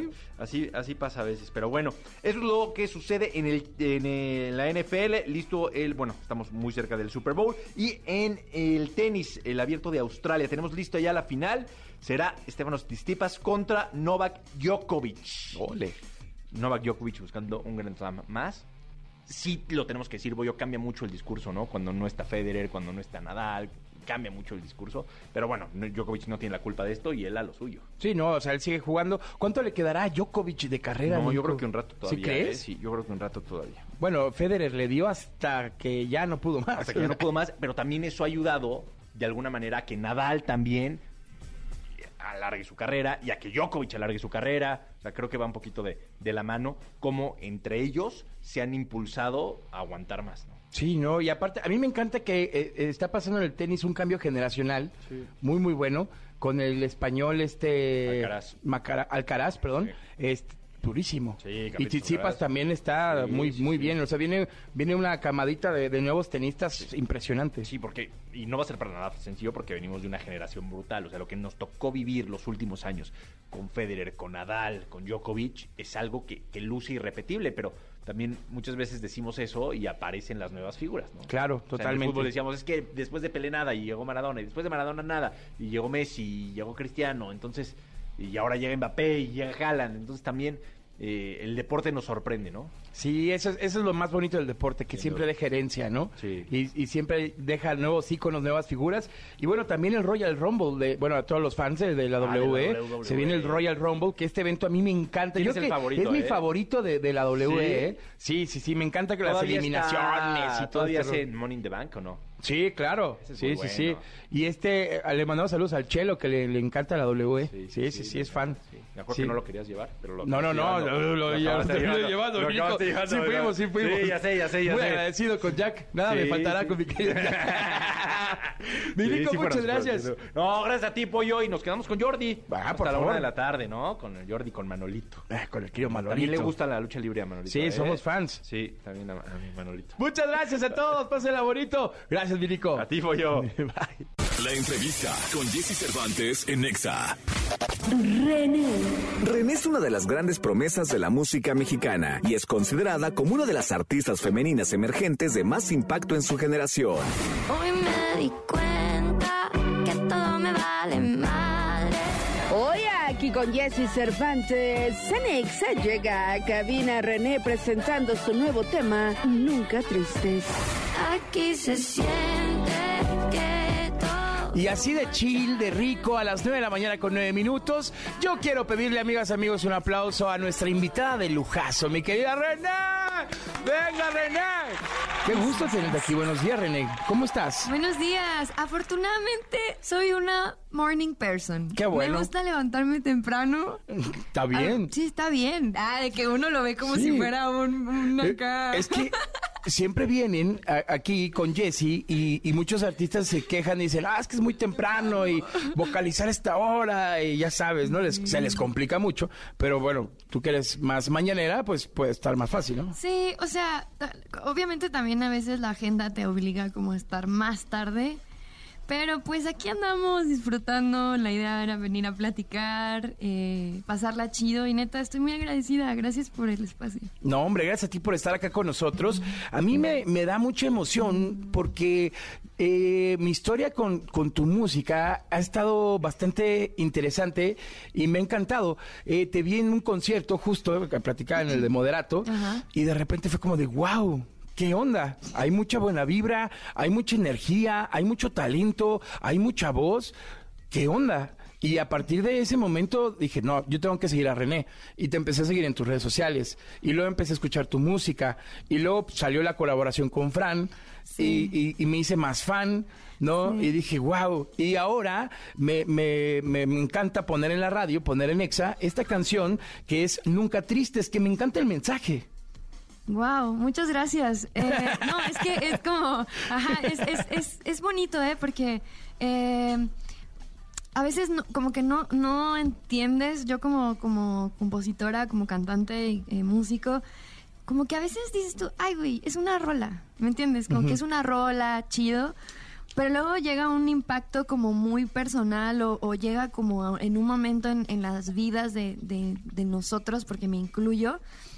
Así pasa a veces. Pero bueno, eso es lo que sucede en la NFL. Listo estamos muy cerca del Super Bowl. Y en el tenis, el Abierto de Australia, tenemos listo ya la final. Será Stefanos Tsitsipas contra Novak Djokovic. Ole. Novak Djokovic buscando un Grand Slam más. Sí, lo tenemos que decir, Boyo, cambia mucho el discurso, ¿no? Cuando no está Federer, cuando no está Nadal, cambia mucho el discurso. Pero bueno, Djokovic no tiene la culpa de esto y él a lo suyo. Sí, no, o sea, él sigue jugando. ¿Cuánto le quedará a Djokovic de carrera? No, Nico? yo creo que un rato todavía. ¿Sí crees? Sí, yo creo que un rato todavía. Bueno, Federer le dio hasta que ya no pudo más. Hasta que ya no pudo más, pero también eso ha ayudado, de alguna manera, a que Nadal también alargue su carrera y a que Djokovic alargue su carrera. O sea, creo que va un poquito de la mano, como entre ellos se han impulsado a aguantar más, ¿no? Sí, no, y aparte, a mí me encanta que está pasando en el tenis un cambio generacional muy, muy bueno, con el español Alcaraz, perdón, sí. Durísimo. Sí, y Tsitsipas también está muy bien. O sea, viene una camadita de nuevos tenistas impresionantes. Sí, y no va a ser para nada sencillo porque venimos de una generación brutal. O sea, lo que nos tocó vivir los últimos años con Federer, con Nadal, con Djokovic, es algo que luce irrepetible, pero también muchas veces decimos eso y aparecen las nuevas figuras, ¿no? Claro, o sea, totalmente. en el fútbol decíamos, es que después de Pelé nada y llegó Maradona, y después de Maradona nada, y llegó Messi, y llegó Cristiano, entonces... Y ahora llega Mbappé y llega Haaland. Entonces también el deporte nos sorprende, ¿no? Sí, eso es lo más bonito del deporte, que siempre deja herencia, ¿no? Sí. Y siempre deja nuevos íconos, nuevas figuras. Y bueno, también el Royal Rumble, a todos los fans de la WWE, se viene el Royal Rumble, que este evento a mí me encanta. Sí, es mi favorito de la WWE. Sí, me encanta que las eliminaciones y todo. ¿Todavía hacen Money in the Bank o no? Sí, claro. Sí. Y le mandamos saludos al Chelo, que le encanta la WWE. Sí, es fan. Sí. Me acuerdo que no lo querías llevar, pero lo No, lo llevando. Sí fuimos. Sí, ya sé. Muy agradecido con Jack. Nada me faltará con mi querido Jack. Nico, muchas gracias. No, gracias a ti, Pollo, y nos quedamos con Jordi. Hasta la 1 de la tarde, ¿no? Con el Jordi, con Manolito. Con el querido Manolito. También le gusta la lucha libre a Manolito. Sí, somos fans. Sí, también a mi Manolito. Muchas gracias a todos. Pásenla bonito. Gracias, Nico. A ti, Pollo. Bye. La entrevista con Jessy Cervantes en Nexa. René es una de las grandes promesas de la música mexicana y es considerada como una de las artistas femeninas emergentes de más impacto en su generación. Hoy me di cuenta que todo me vale madre. Hoy aquí con Jessy Cervantes, Nexa llega a cabina René presentando su nuevo tema, Nunca Tristes. Aquí se siente que todo... Y así de chill, de rico, a las 9 de la mañana con 9 minutos, yo quiero pedirle, amigas, amigos, un aplauso a nuestra invitada de lujazo, mi querida René. ¡Venga, René! Qué gusto tenerte aquí. Buenos días, René. ¿Cómo estás? Buenos días. Afortunadamente, soy una morning person. Qué bueno. Me gusta levantarme temprano. Está bien. Sí, está bien. De que uno lo ve como si fuera un acá. Es que siempre vienen aquí con Jessy y muchos artistas se quejan y dicen, es que es muy temprano y vocalizar a esta hora y ya sabes, ¿no? Se les complica mucho, pero bueno, tú que eres más mañanera, pues puede estar más fácil, ¿no? Sí, o sea, obviamente también a veces la agenda te obliga como a estar más tarde. Pero pues aquí andamos disfrutando, la idea era venir a platicar, pasarla chido y neta estoy muy agradecida, gracias por el espacio. No, hombre, gracias a ti por estar acá con nosotros. A mí me da mucha emoción porque mi historia con tu música ha estado bastante interesante y me ha encantado. Te vi en un concierto justo, que platicaba en el de Moderato, y de repente fue como de wow. ¿Qué onda? Hay mucha buena vibra, hay mucha energía, hay mucho talento, hay mucha voz. ¿Qué onda? Y a partir de ese momento dije, no, yo tengo que seguir a René. Y te empecé a seguir en tus redes sociales. Y luego empecé a escuchar tu música. Y luego salió la colaboración con Fran. Sí. Y me hice más fan, ¿no? Sí. Y dije, wow. Y ahora me encanta poner en la radio, poner en Exa, esta canción que es Nunca Tristes, que me encanta el mensaje. Wow, muchas gracias. No, es que es como, es bonito, porque a veces como que no entiendes, yo como compositora, como cantante y músico, como que a veces dices tú, ay güey, es una rola, ¿me entiendes? Como que es una rola, chido, pero luego llega un impacto como muy personal o llega como en un momento en las vidas de nosotros, porque me incluyo,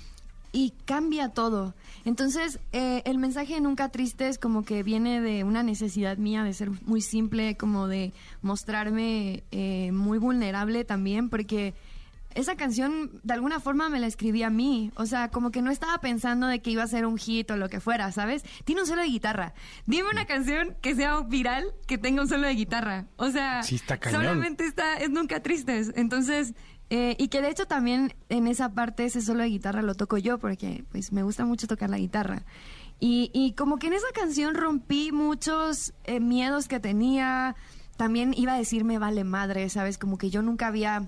y cambia todo. Entonces, el mensaje de Nunca Tristes como que viene de una necesidad mía de ser muy simple, como de mostrarme muy vulnerable también, porque esa canción de alguna forma me la escribí a mí. O sea, como que no estaba pensando de que iba a ser un hit o lo que fuera, ¿sabes? Tiene un solo de guitarra. Dime una canción que sea viral que tenga un solo de guitarra. O sea, sí, está cañón. Solamente es Nunca Tristes. Entonces... y que de hecho también en esa parte ese solo de guitarra lo toco yo porque pues me gusta mucho tocar la guitarra. Y como que en esa canción rompí muchos miedos que tenía. También iba a decir me vale madre, ¿sabes? Como que yo nunca había...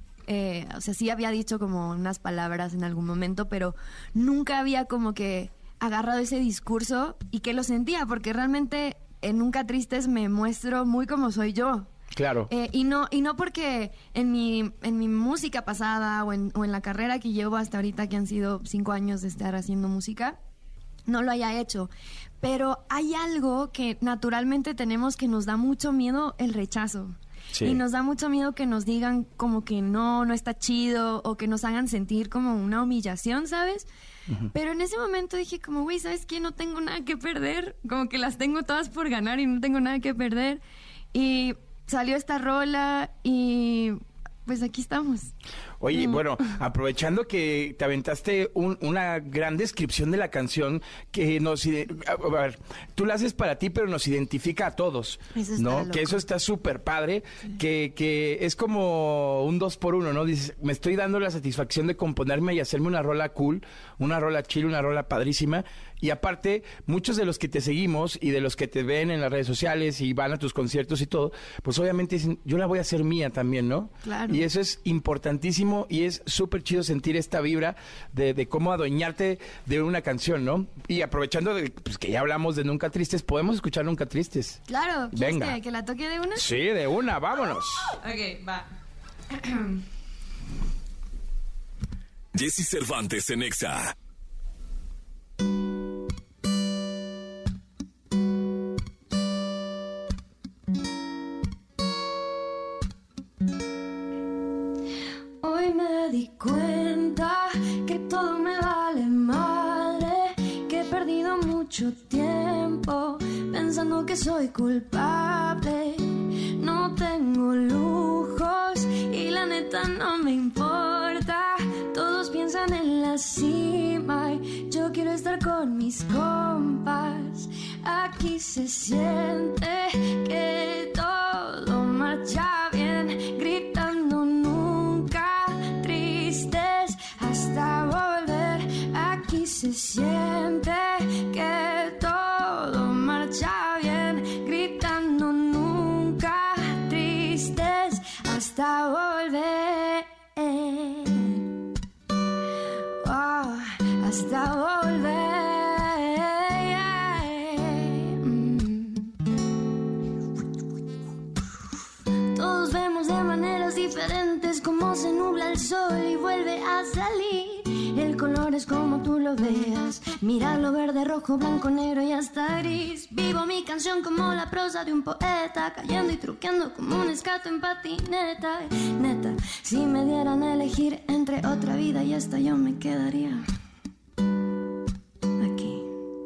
o sea, sí había dicho como unas palabras en algún momento, pero nunca había como que agarrado ese discurso y que lo sentía, porque realmente en Nunca Tristes me muestro muy como soy yo. Claro. Y no porque en mi música pasada o en la carrera que llevo hasta ahorita, que han sido 5 años de estar haciendo música, no lo haya hecho. Pero hay algo que naturalmente tenemos que nos da mucho miedo, el rechazo. Sí. Y nos da mucho miedo que nos digan como que no está chido o que nos hagan sentir como una humillación, ¿sabes? Uh-huh. Pero en ese momento dije como, güey, ¿sabes qué? No tengo nada que perder. Como que las tengo todas por ganar y no tengo nada que perder. Y... salió esta rola y pues aquí estamos. Oye, bueno, aprovechando que te aventaste una gran descripción de la canción que nos... A ver, tú la haces para ti, pero nos identifica a todos, eso está ¿no? loco. Que eso está súper padre, sí. que es como un 2x1, ¿no? Dices, me estoy dando la satisfacción de componerme y hacerme una rola cool, una rola chill, una rola padrísima. Y aparte, muchos de los que te seguimos y de los que te ven en las redes sociales y van a tus conciertos y todo, pues obviamente dicen, yo la voy a hacer mía también, ¿no? Claro. Y eso es importantísimo y es súper chido sentir esta vibra de cómo adueñarte de una canción, ¿no? Y aprovechando pues, que ya hablamos de Nunca Tristes, ¿podemos escuchar Nunca Tristes? Claro. Venga. ¿Que la toque de una? Sí, de una, vámonos. Ok, va. Jessy Cervantes en Exa. Hoy me di cuenta que todo me vale madre, que he perdido mucho tiempo pensando que soy culpable. No tengo lujos y la neta no me importa. Todos piensan en la cima y yo quiero estar con mis compas. Aquí se siente que todo marcha bien, gritando nunca tristes hasta volver. Aquí se siente que todo marcha bien, gritando nunca tristes hasta volver. Oh, hasta volver. Todos vemos de maneras diferentes cómo se nubla el sol y vuelve a salir. El color es como tú lo veas. Míralo verde, rojo, blanco, negro y hasta gris. Vivo mi canción como la prosa de un poeta, cayendo y truqueando como un escato en patineta. Neta, si me dieran a elegir entre otra vida y esta, yo me quedaría aquí.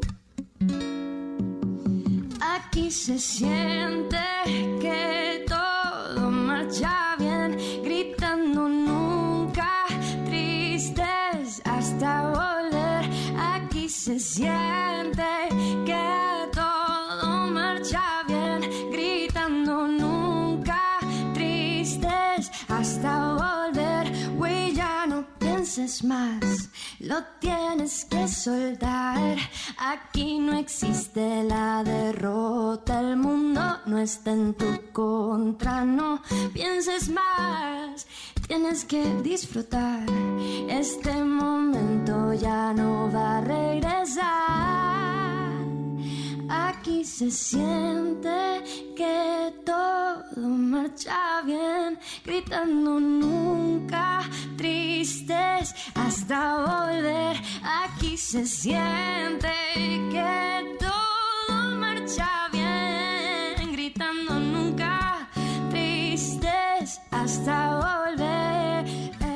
Aquí se siente que todo marcha bien, gritando nunca tristes hasta volver. Aquí se siente que todo marcha bien, gritando nunca tristes hasta volver. Güey, ya no pienses más, lo tienes que soltar. Aquí no existe la derrota, el mundo no está en tu contra. No pienses más, tienes que disfrutar. Este momento ya no va a regresar. Aquí se siente que todo marcha bien, gritando nunca tristes hasta volver. Aquí se siente que todo marcha bien, gritando nunca tristes hasta volver.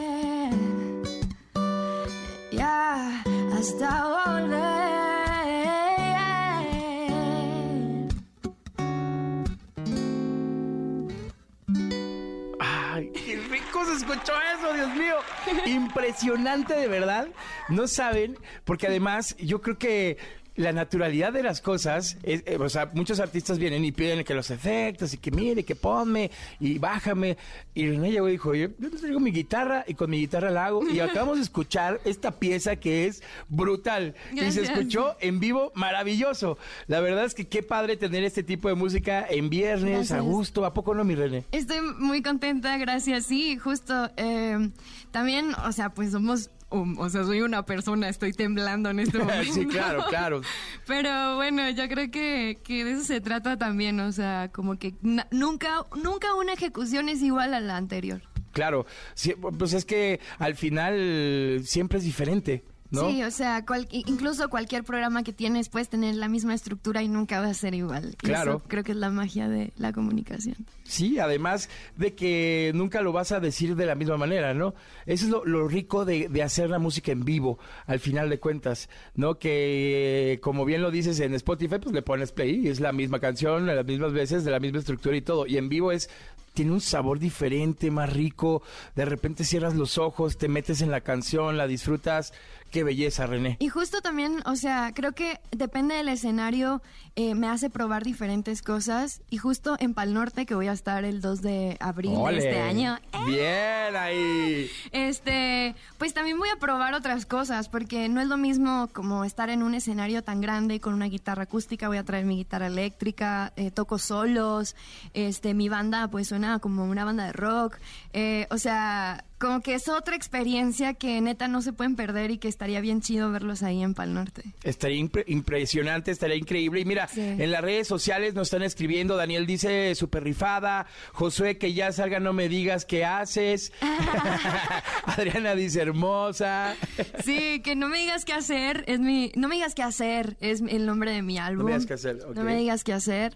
Ya, hasta volver. ¡Qué rico se escuchó eso, Dios mío! Impresionante, de verdad. No saben, porque además yo creo que la naturalidad de las cosas, o sea, muchos artistas vienen y piden que los efectos y que mire, que ponme y bájame. Y René llegó y dijo, yo traigo mi guitarra y con mi guitarra la hago. Y acabamos de escuchar esta pieza que es brutal. Gracias. Y se escuchó en vivo maravilloso. La verdad es que qué padre tener este tipo de música en viernes, gracias. A gusto. ¿A poco no, mi René? Estoy muy contenta, gracias. Sí, justo. También, o sea, pues somos... o sea, soy una persona, estoy temblando en este momento. Sí, claro, claro. Pero bueno, yo creo que de eso se trata también, o sea, como que nunca una ejecución es igual a la anterior. Claro, sí, pues es que al final siempre es diferente, ¿no? Sí, o sea, incluso cualquier programa que tienes puedes tener la misma estructura y nunca va a ser igual. Claro. Y eso creo que es la magia de la comunicación. Sí, además de que nunca lo vas a decir de la misma manera, ¿no? Eso es lo rico de hacer la música en vivo, al final de cuentas, ¿no? Que, como bien lo dices en Spotify, pues le pones play y es la misma canción, las mismas veces, de la misma estructura y todo. Y en vivo tiene un sabor diferente, más rico. De repente cierras los ojos, te metes en la canción, la disfrutas. Qué belleza, René. Y justo también, o sea, creo que depende del escenario, me hace probar diferentes cosas. Y justo en Pal Norte, que voy a estar el 2 de abril de este año. ¡Bien ahí! Pues también voy a probar otras cosas, porque no es lo mismo como estar en un escenario tan grande con una guitarra acústica. Voy a traer mi guitarra eléctrica, toco solos, mi banda pues suena como una banda de rock. O sea, como que es otra experiencia que neta no se pueden perder y que estaría bien chido verlos ahí en Pal Norte. Estaría impresionante, estaría increíble. Y mira, sí. En las redes sociales nos están escribiendo, Daniel dice súper rifada, Josué que ya salga no me digas qué haces, Adriana dice hermosa. Sí, que no me digas qué hacer, no me digas qué hacer, es el nombre de mi álbum. No me digas qué hacer, okay. No me digas qué hacer,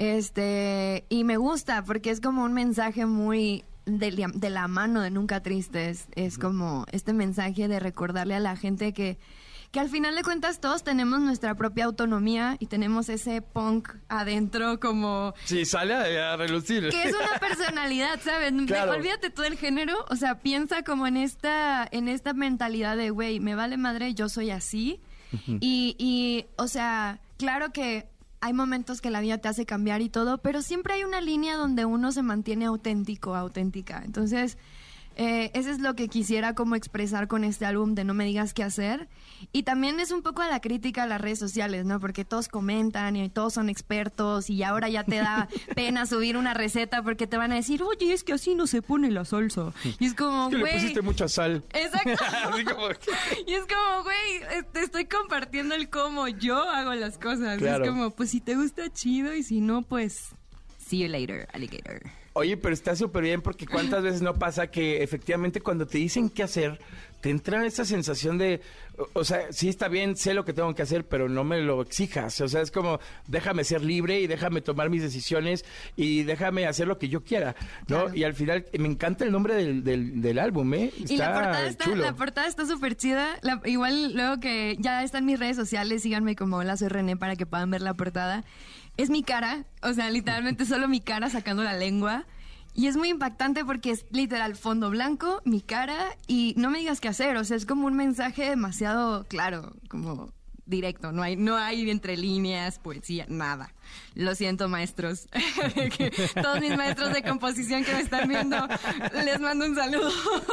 y me gusta porque es como un mensaje muy... De la mano de Nunca Tristes, es como este mensaje de recordarle a la gente que al final de cuentas todos tenemos nuestra propia autonomía y tenemos ese punk adentro como... Sí, sale a relucir. Que es una personalidad, ¿sabes? Claro. Olvídate todo el género, o sea, piensa como en esta mentalidad de, güey, me vale madre, yo soy así. Y, o sea, claro que hay momentos que la vida te hace cambiar y todo, pero siempre hay una línea donde uno se mantiene auténtico, auténtica. Entonces, eso es lo que quisiera como expresar con este álbum de No Me Digas Qué Hacer. Y también es un poco a la crítica a las redes sociales, ¿no? Porque todos comentan y todos son expertos y ahora ya te da pena subir una receta porque te van a decir, oye, es que así no se pone la salsa. Y es como, que güey... le pusiste mucha sal. Exacto. Así como que... Y es como, güey, te estoy compartiendo el cómo yo hago las cosas. Claro. Es como, pues si te gusta, chido, y si no, pues see you later, alligator. Oye, pero está súper bien porque cuántas veces no pasa que efectivamente cuando te dicen qué hacer, te entra esa sensación de, o sea, sí está bien, sé lo que tengo que hacer, pero no me lo exijas. O sea, es como, déjame ser libre y déjame tomar mis decisiones y déjame hacer lo que yo quiera, ¿no? Claro. Y al final, me encanta el nombre del álbum, ¿eh? Está Y la chulo. portada está súper chida. Igual luego que ya está en mis redes sociales, síganme como Hola Soy René para que puedan ver la portada. Es mi cara, o sea, literalmente solo mi cara sacando la lengua. Y es muy impactante porque es literal fondo blanco, mi cara, y no me digas qué hacer. O sea, es como un mensaje demasiado claro, como directo. No hay entre líneas, poesía, nada. Lo siento, maestros. Todos mis maestros de composición que me están viendo, les mando un saludo.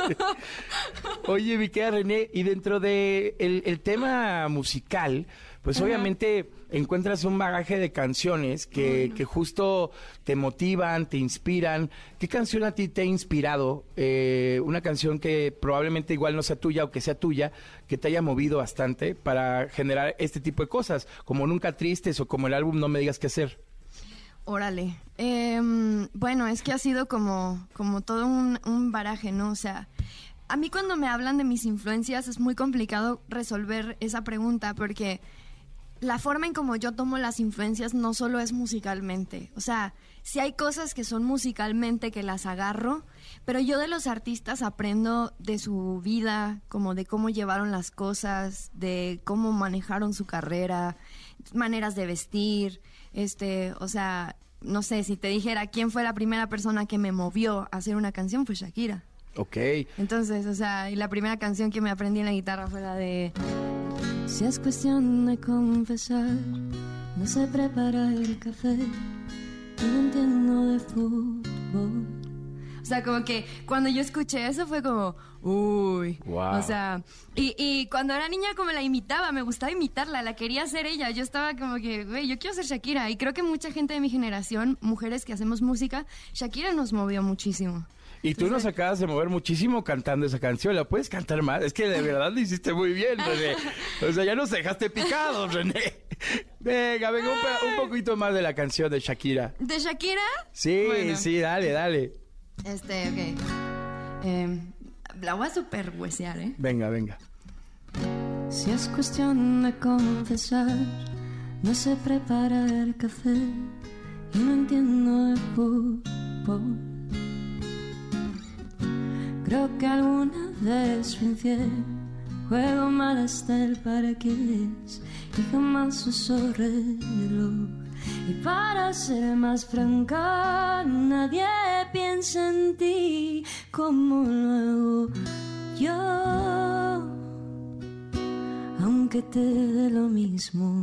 Oye, mi querida René, y dentro de el tema musical, pues obviamente encuentras un bagaje de canciones que justo te motivan, te inspiran. ¿Qué canción a ti te ha inspirado? Una canción que probablemente igual no sea tuya o que sea tuya, que te haya movido bastante para generar este tipo de cosas, como Nunca Tristes o como el álbum No Me Digas Qué Hacer. Órale. Bueno, es que ha sido como todo un baraje, ¿no? O sea, a mí cuando me hablan de mis influencias es muy complicado resolver esa pregunta porque la forma en como yo tomo las influencias no solo es musicalmente. O sea, sí hay cosas que son musicalmente que las agarro, pero yo de los artistas aprendo de su vida, como de cómo llevaron las cosas, de cómo manejaron su carrera, maneras de vestir, o sea, no sé, si te dijera quién fue la primera persona que me movió a hacer una canción, fue Shakira. Ok. Entonces, o sea, y la primera canción que me aprendí en la guitarra fue la de... Si es cuestión de confesar, no sé preparar el café y no entiendo de fútbol. O sea, como que cuando yo escuché eso fue como, uy, wow. O sea, y cuando era niña como la imitaba, me gustaba imitarla, la quería hacer ella. Yo estaba como que, güey, yo quiero ser Shakira. Y creo que mucha gente de mi generación, mujeres que hacemos música, Shakira nos movió muchísimo. Y tú nos acabas de mover muchísimo cantando esa canción. ¿La puedes cantar más? Es que de verdad lo hiciste muy bien, René. O sea, ya nos dejaste picados, René. Venga, un poquito más de la canción de Shakira. ¿De Shakira? Sí, bueno. Sí, dale. Ok. La voy a super huesear, ¿eh? Venga. Si es cuestión de confesar, no sé preparar café y no entiendo de fútbol. Creo que alguna vez fui infiel, juego mal hasta el parqués y jamás uso reloj. Y para ser más franca, nadie piensa en ti como lo hago yo, aunque te dé lo mismo.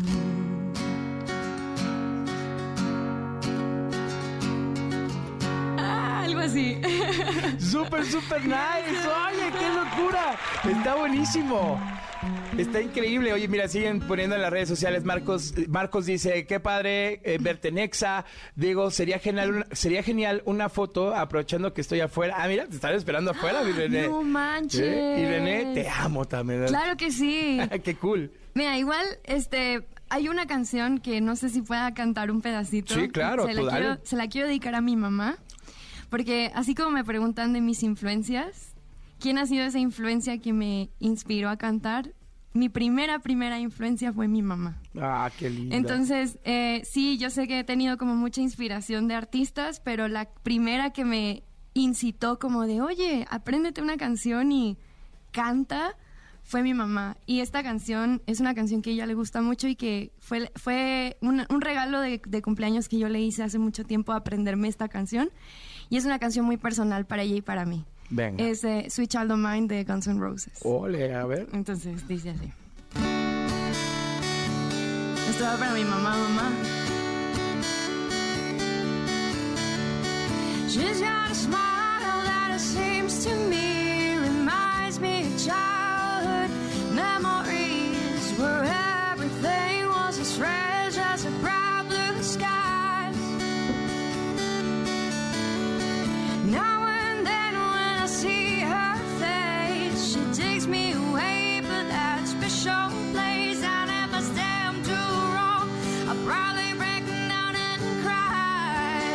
Algo así. Súper nice. Oye, qué locura. Está buenísimo. Está increíble. Oye, mira, siguen poniendo en las redes sociales. Marcos dice, qué padre verte en Exa. Digo, sería genial una foto aprovechando que estoy afuera. Ah, mira, te están esperando afuera, mi René. No manches. Y René, te amo también. Claro que sí. Qué cool. Mira, igual, hay una canción que no sé si pueda cantar un pedacito. Sí, claro, se la quiero dedicar a mi mamá. Porque así como me preguntan de mis influencias, ¿quién ha sido esa influencia que me inspiró a cantar? Mi primera influencia fue mi mamá. Ah, qué linda. Entonces, sí, yo sé que he tenido como mucha inspiración de artistas, pero la primera que me incitó como de, oye, apréndete una canción y canta, fue mi mamá. Y esta canción es una canción que a ella le gusta mucho y que fue un regalo de cumpleaños que yo le hice hace mucho tiempo, aprenderme esta canción. Y es una canción muy personal para ella y para mí. Venga. Es Sweet Child of Mine de Guns N' Roses. Ole, a ver. Entonces dice así. Esto va para mi mamá. She's got a smile that it seems to me reminds me of childhood memories where everything was as fresh as a bright blue skies. Now and then when I see her face, she takes me away, but that special place. And if I stand too wrong, I'll probably break down and cry.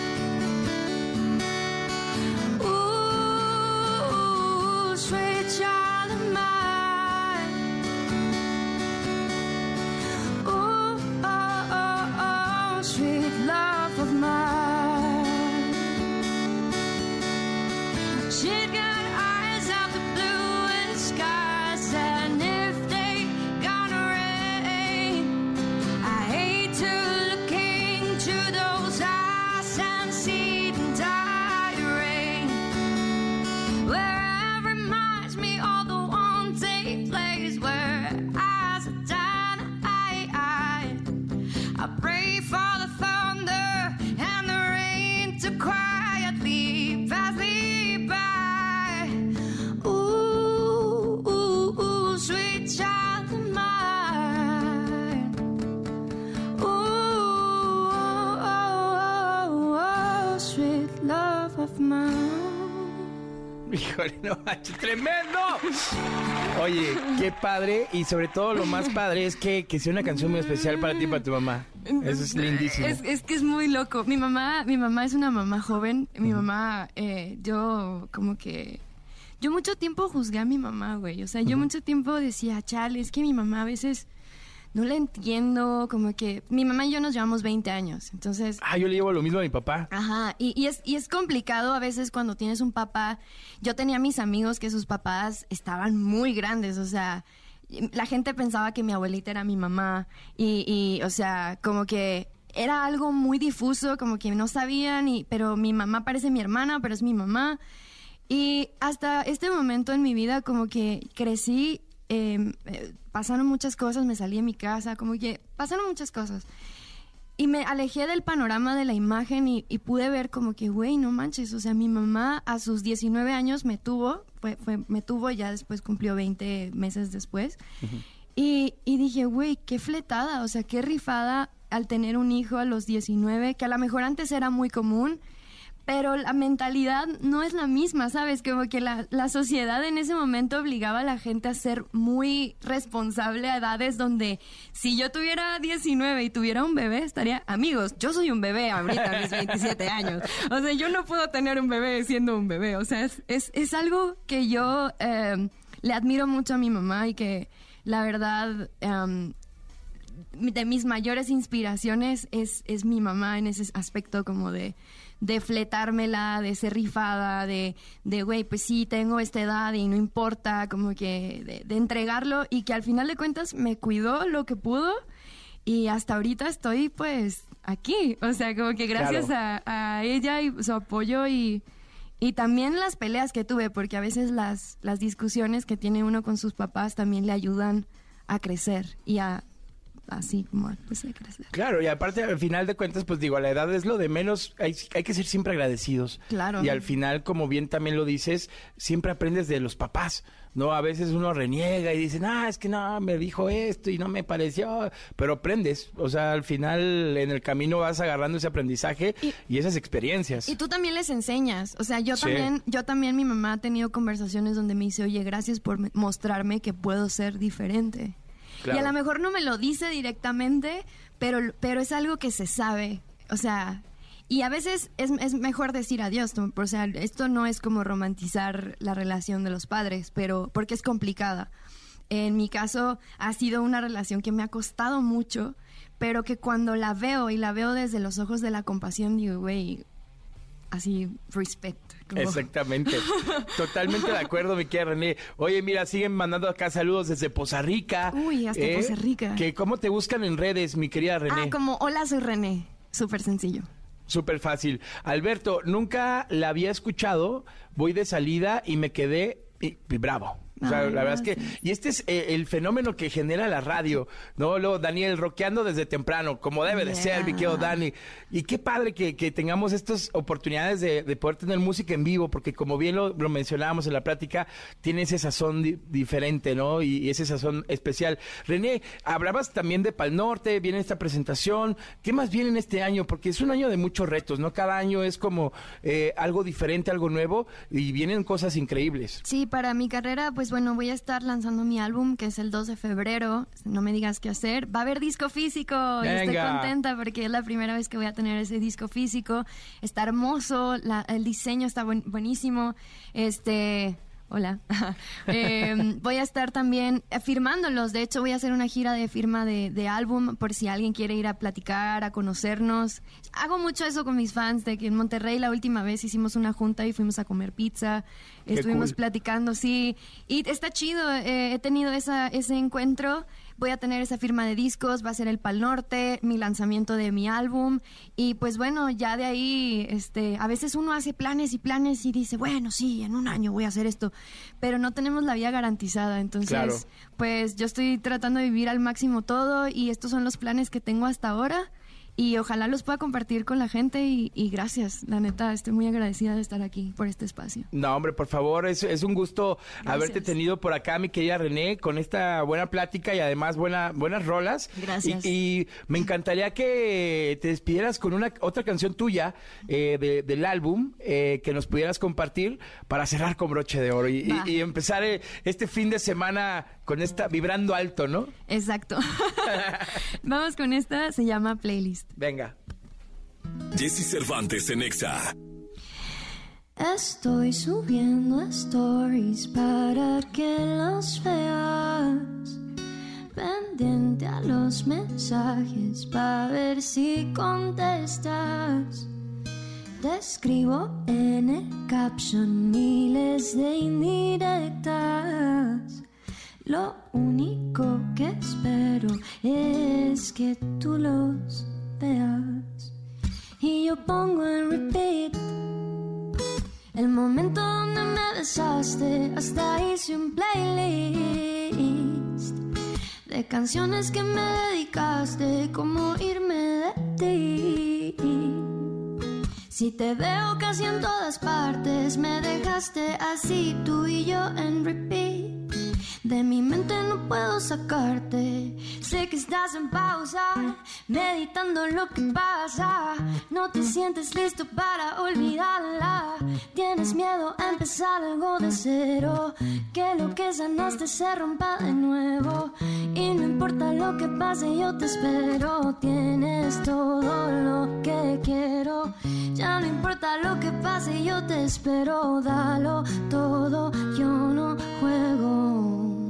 Ooh, sweet child of mine. Ooh, oh, oh, oh, sweet love of mine. She's got eyes of the bluest skies, and if they gonna rain, I hate to look into those eyes and see them die rain. Where it reminds me of the one safe place where eyes are done. I pray for the thunder and the rain to quietly pass me by. Ooh, ooh, ooh, sweet child of mine. Ooh, oh, oh, oh, sweet love of mine. Híjole, no manches, tremendo. Oye, qué padre, y sobre todo lo más padre es que sea una canción muy especial para ti y para tu mamá. Eso es lindísimo. Es que es muy loco. Mi mamá es una mamá joven. Mi mamá, yo mucho tiempo juzgué a mi mamá, güey. O sea, yo mucho tiempo decía, chale, es que mi mamá a veces no la entiendo, como que mi mamá y yo nos llevamos 20 años, entonces... Yo le llevo lo mismo a mi papá. Ajá, y es complicado a veces cuando tienes un papá. Yo tenía mis amigos que sus papás estaban muy grandes, o sea, la gente pensaba que mi abuelita era mi mamá, y o sea, como que era algo muy difuso, como que no sabían, pero mi mamá parece mi hermana, pero es mi mamá. Y hasta este momento en mi vida como que crecí, pasaron muchas cosas, me salí de mi casa, como que pasaron muchas cosas. Y me alejé del panorama de la imagen y pude ver como que, güey, no manches, o sea, mi mamá a sus 19 años me tuvo, me tuvo y ya después cumplió 20 meses después. Uh-huh. Y dije, güey, qué fletada, o sea, qué rifada al tener un hijo a los 19, que a lo mejor antes era muy común, pero la mentalidad no es la misma, ¿sabes? Como que la sociedad en ese momento obligaba a la gente a ser muy responsable a edades donde si yo tuviera 19 y tuviera un bebé, estaría... Amigos, yo soy un bebé ahorita a mis 27 años. O sea, yo no puedo tener un bebé siendo un bebé. O sea, es algo que yo le admiro mucho a mi mamá y que la verdad... de mis mayores inspiraciones es mi mamá en ese aspecto como de fletármela, de ser rifada, de güey, pues sí, tengo esta edad y no importa, como que de entregarlo, y que al final de cuentas me cuidó lo que pudo y hasta ahorita estoy pues aquí, o sea, como que gracias a ella y su apoyo y también las peleas que tuve, porque a veces las discusiones que tiene uno con sus papás también le ayudan a crecer y a así como pues de crecer. Claro, y aparte al final de cuentas, pues digo, la edad es lo de menos, hay que ser siempre agradecidos. Claro. Y al final, como bien también lo dices, siempre aprendes de los papás, ¿no? A veces uno reniega y dice, es que no, me dijo esto y no me pareció, pero aprendes, o sea, al final en el camino vas agarrando ese aprendizaje y esas experiencias. Y tú también les enseñas, o sea, yo también mi mamá ha tenido conversaciones donde me dice, oye, gracias por mostrarme que puedo ser diferente. Claro. Y a lo mejor no me lo dice directamente, pero es algo que se sabe. O sea, y a veces es mejor decir adiós. O sea, esto no es como romantizar la relación de los padres, pero porque es complicada. En mi caso, ha sido una relación que me ha costado mucho, pero que cuando la veo y la veo desde los ojos de la compasión, digo, güey, así, respect. Como... Exactamente. Totalmente de acuerdo, mi querida René. Oye, mira, siguen mandando acá saludos desde Poza Rica. Uy, hasta Poza Rica. ¿Cómo te buscan en redes, mi querida René? Como, hola, soy René. Súper sencillo. Súper fácil. Alberto, nunca la había escuchado. Voy de salida y me quedé bravo. O sea, la verdad es que... Y este es el fenómeno que genera la radio, ¿no? Luego Daniel rockeando desde temprano, como debe de ser, mi querido Dani. Y qué padre que tengamos estas oportunidades de poder tener música en vivo, porque como bien lo mencionábamos en la plática, tiene ese sazón diferente, ¿no? Y ese sazón especial. René, hablabas también de Pal Norte, viene esta presentación. ¿Qué más viene en este año? Porque es un año de muchos retos, ¿no? Cada año es como algo diferente, algo nuevo, y vienen cosas increíbles. Sí, para mi carrera, pues bueno, voy a estar lanzando mi álbum, que es el 2 de febrero. No me digas qué hacer. Va a haber disco físico. Y estoy contenta porque es la primera vez que voy a tener ese disco físico. Está hermoso, el diseño está buenísimo. Hola. Voy a estar también firmándolos. De hecho, voy a hacer una gira de firma de álbum por si alguien quiere ir a platicar, a conocernos. Hago mucho eso con mis fans, de que en Monterrey la última vez hicimos una junta y fuimos a comer pizza. Estuvimos platicando, sí. Y está chido. He tenido ese encuentro. Voy a tener esa firma de discos, va a ser el Pal Norte, mi lanzamiento de mi álbum. Y pues bueno, ya de ahí, a veces uno hace planes y dice, bueno, sí, en un año voy a hacer esto. Pero no tenemos la vida garantizada. Entonces, pues yo estoy tratando de vivir al máximo todo y estos son los planes que tengo hasta ahora. Y ojalá los pueda compartir con la gente y gracias, la neta, estoy muy agradecida de estar aquí por este espacio. No, hombre, por favor, es un gusto haberte tenido por acá, mi querida René, con esta buena plática y además buenas rolas. Gracias. Y me encantaría que te despidieras con otra canción tuya del álbum que nos pudieras compartir para cerrar con broche de oro y empezar este fin de semana con esta vibrando alto, ¿no? Exacto. Vamos con esta, se llama Playlist. Venga. Jessy Cervantes en Nexa. Estoy subiendo stories para que los veas. Pendiente a los mensajes para ver si contestas. Te escribo en el caption miles de indirectas. Lo único que espero es que tú los veas. Y yo pongo en repeat el momento donde me besaste. Hasta hice un playlist de canciones que me dedicaste, como irme de ti. Si te veo casi en todas partes, me dejaste así, tú y yo en repeat. De mi mente no puedo sacarte. Sé que estás en pausa, meditando lo que pasa. No te sientes listo para olvidarla. Tienes miedo a empezar algo de cero, que lo que sanaste se rompa de nuevo. Y no importa lo que pase, yo te espero. Tienes todo lo que quiero. Ya no importa lo que pase, yo te espero. Dalo todo, yo no juego.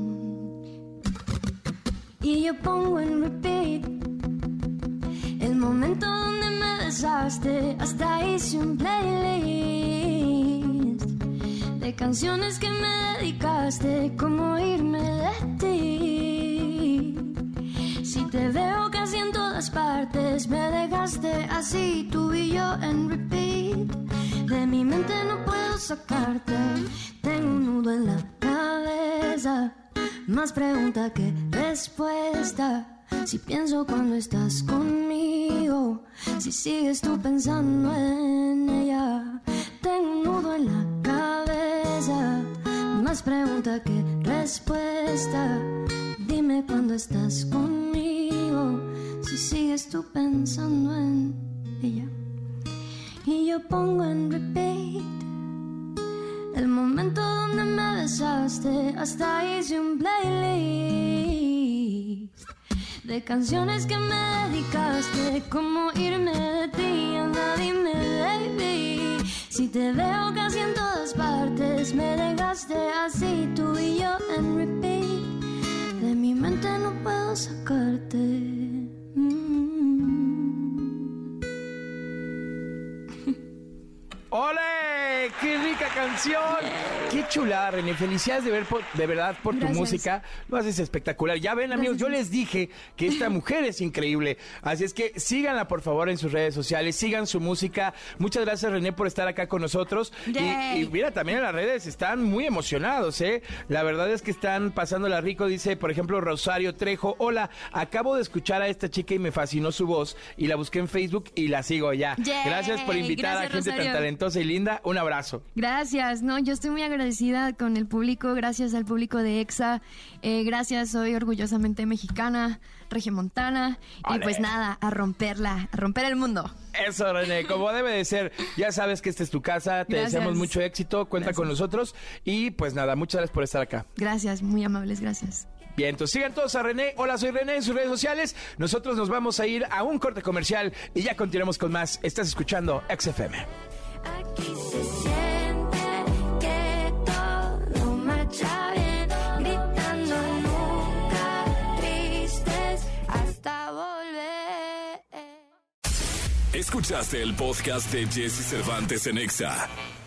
Y yo pongo en repeat el momento donde me besaste. Hasta hice un playlist de canciones que me dedicaste, como irme de ti. Si te veo casi en todas partes, me dejaste así, tú y yo en repeat. De mi mente no puedo sacarte. Tengo un nudo en la cabeza, más pregunta que respuesta. Si pienso cuando estás conmigo, si sigues tú pensando en ella. Tengo un nudo en la cabeza, más pregunta que respuesta. Dime cuando estás conmigo, si sigues tú pensando en ella. Y yo pongo en repeat el momento donde me besaste. Hasta hice un playlist de canciones que me dedicaste, como irme de ti. Anda, dime, baby, si te veo casi en todas partes, me dejaste así, tú y yo en repeat. De mi mente no puedo sacarte. ¡Ole! ¡Qué rica canción! ¡Qué chulada, René! Felicidades de verdad por tu música. Lo haces espectacular. Ya ven, amigos, yo les dije que esta mujer es increíble. Así es que síganla, por favor, en sus redes sociales. Sigan su música. Muchas gracias, René, por estar acá con nosotros. Y mira, también en las redes están muy emocionados, ¿eh? La verdad es que están pasándola rico. Dice, por ejemplo, Rosario Trejo. Hola, acabo de escuchar a esta chica y me fascinó su voz. Y la busqué en Facebook y la sigo ya. Gracias por invitar a gente tan talentosa y linda. Un abrazo. Gracias. No, yo estoy muy agradecida con el público. Gracias al público de EXA. Gracias, soy orgullosamente mexicana, regiomontana. Y pues nada, a romperla, a romper el mundo. Eso, René, como debe de ser. Ya sabes que esta es tu casa. Te deseamos mucho éxito. Cuenta con nosotros. Y pues nada, muchas gracias por estar acá. Gracias, muy amables, gracias. Bien, entonces sigan todos a René. Hola, soy René en sus redes sociales. Nosotros nos vamos a ir a un corte comercial y ya continuamos con más. Estás escuchando XFM. Aquí se siente que todo marcha bien, gritando nunca tristes hasta volver. Escuchaste el podcast de Jessy Cervantes en Exa.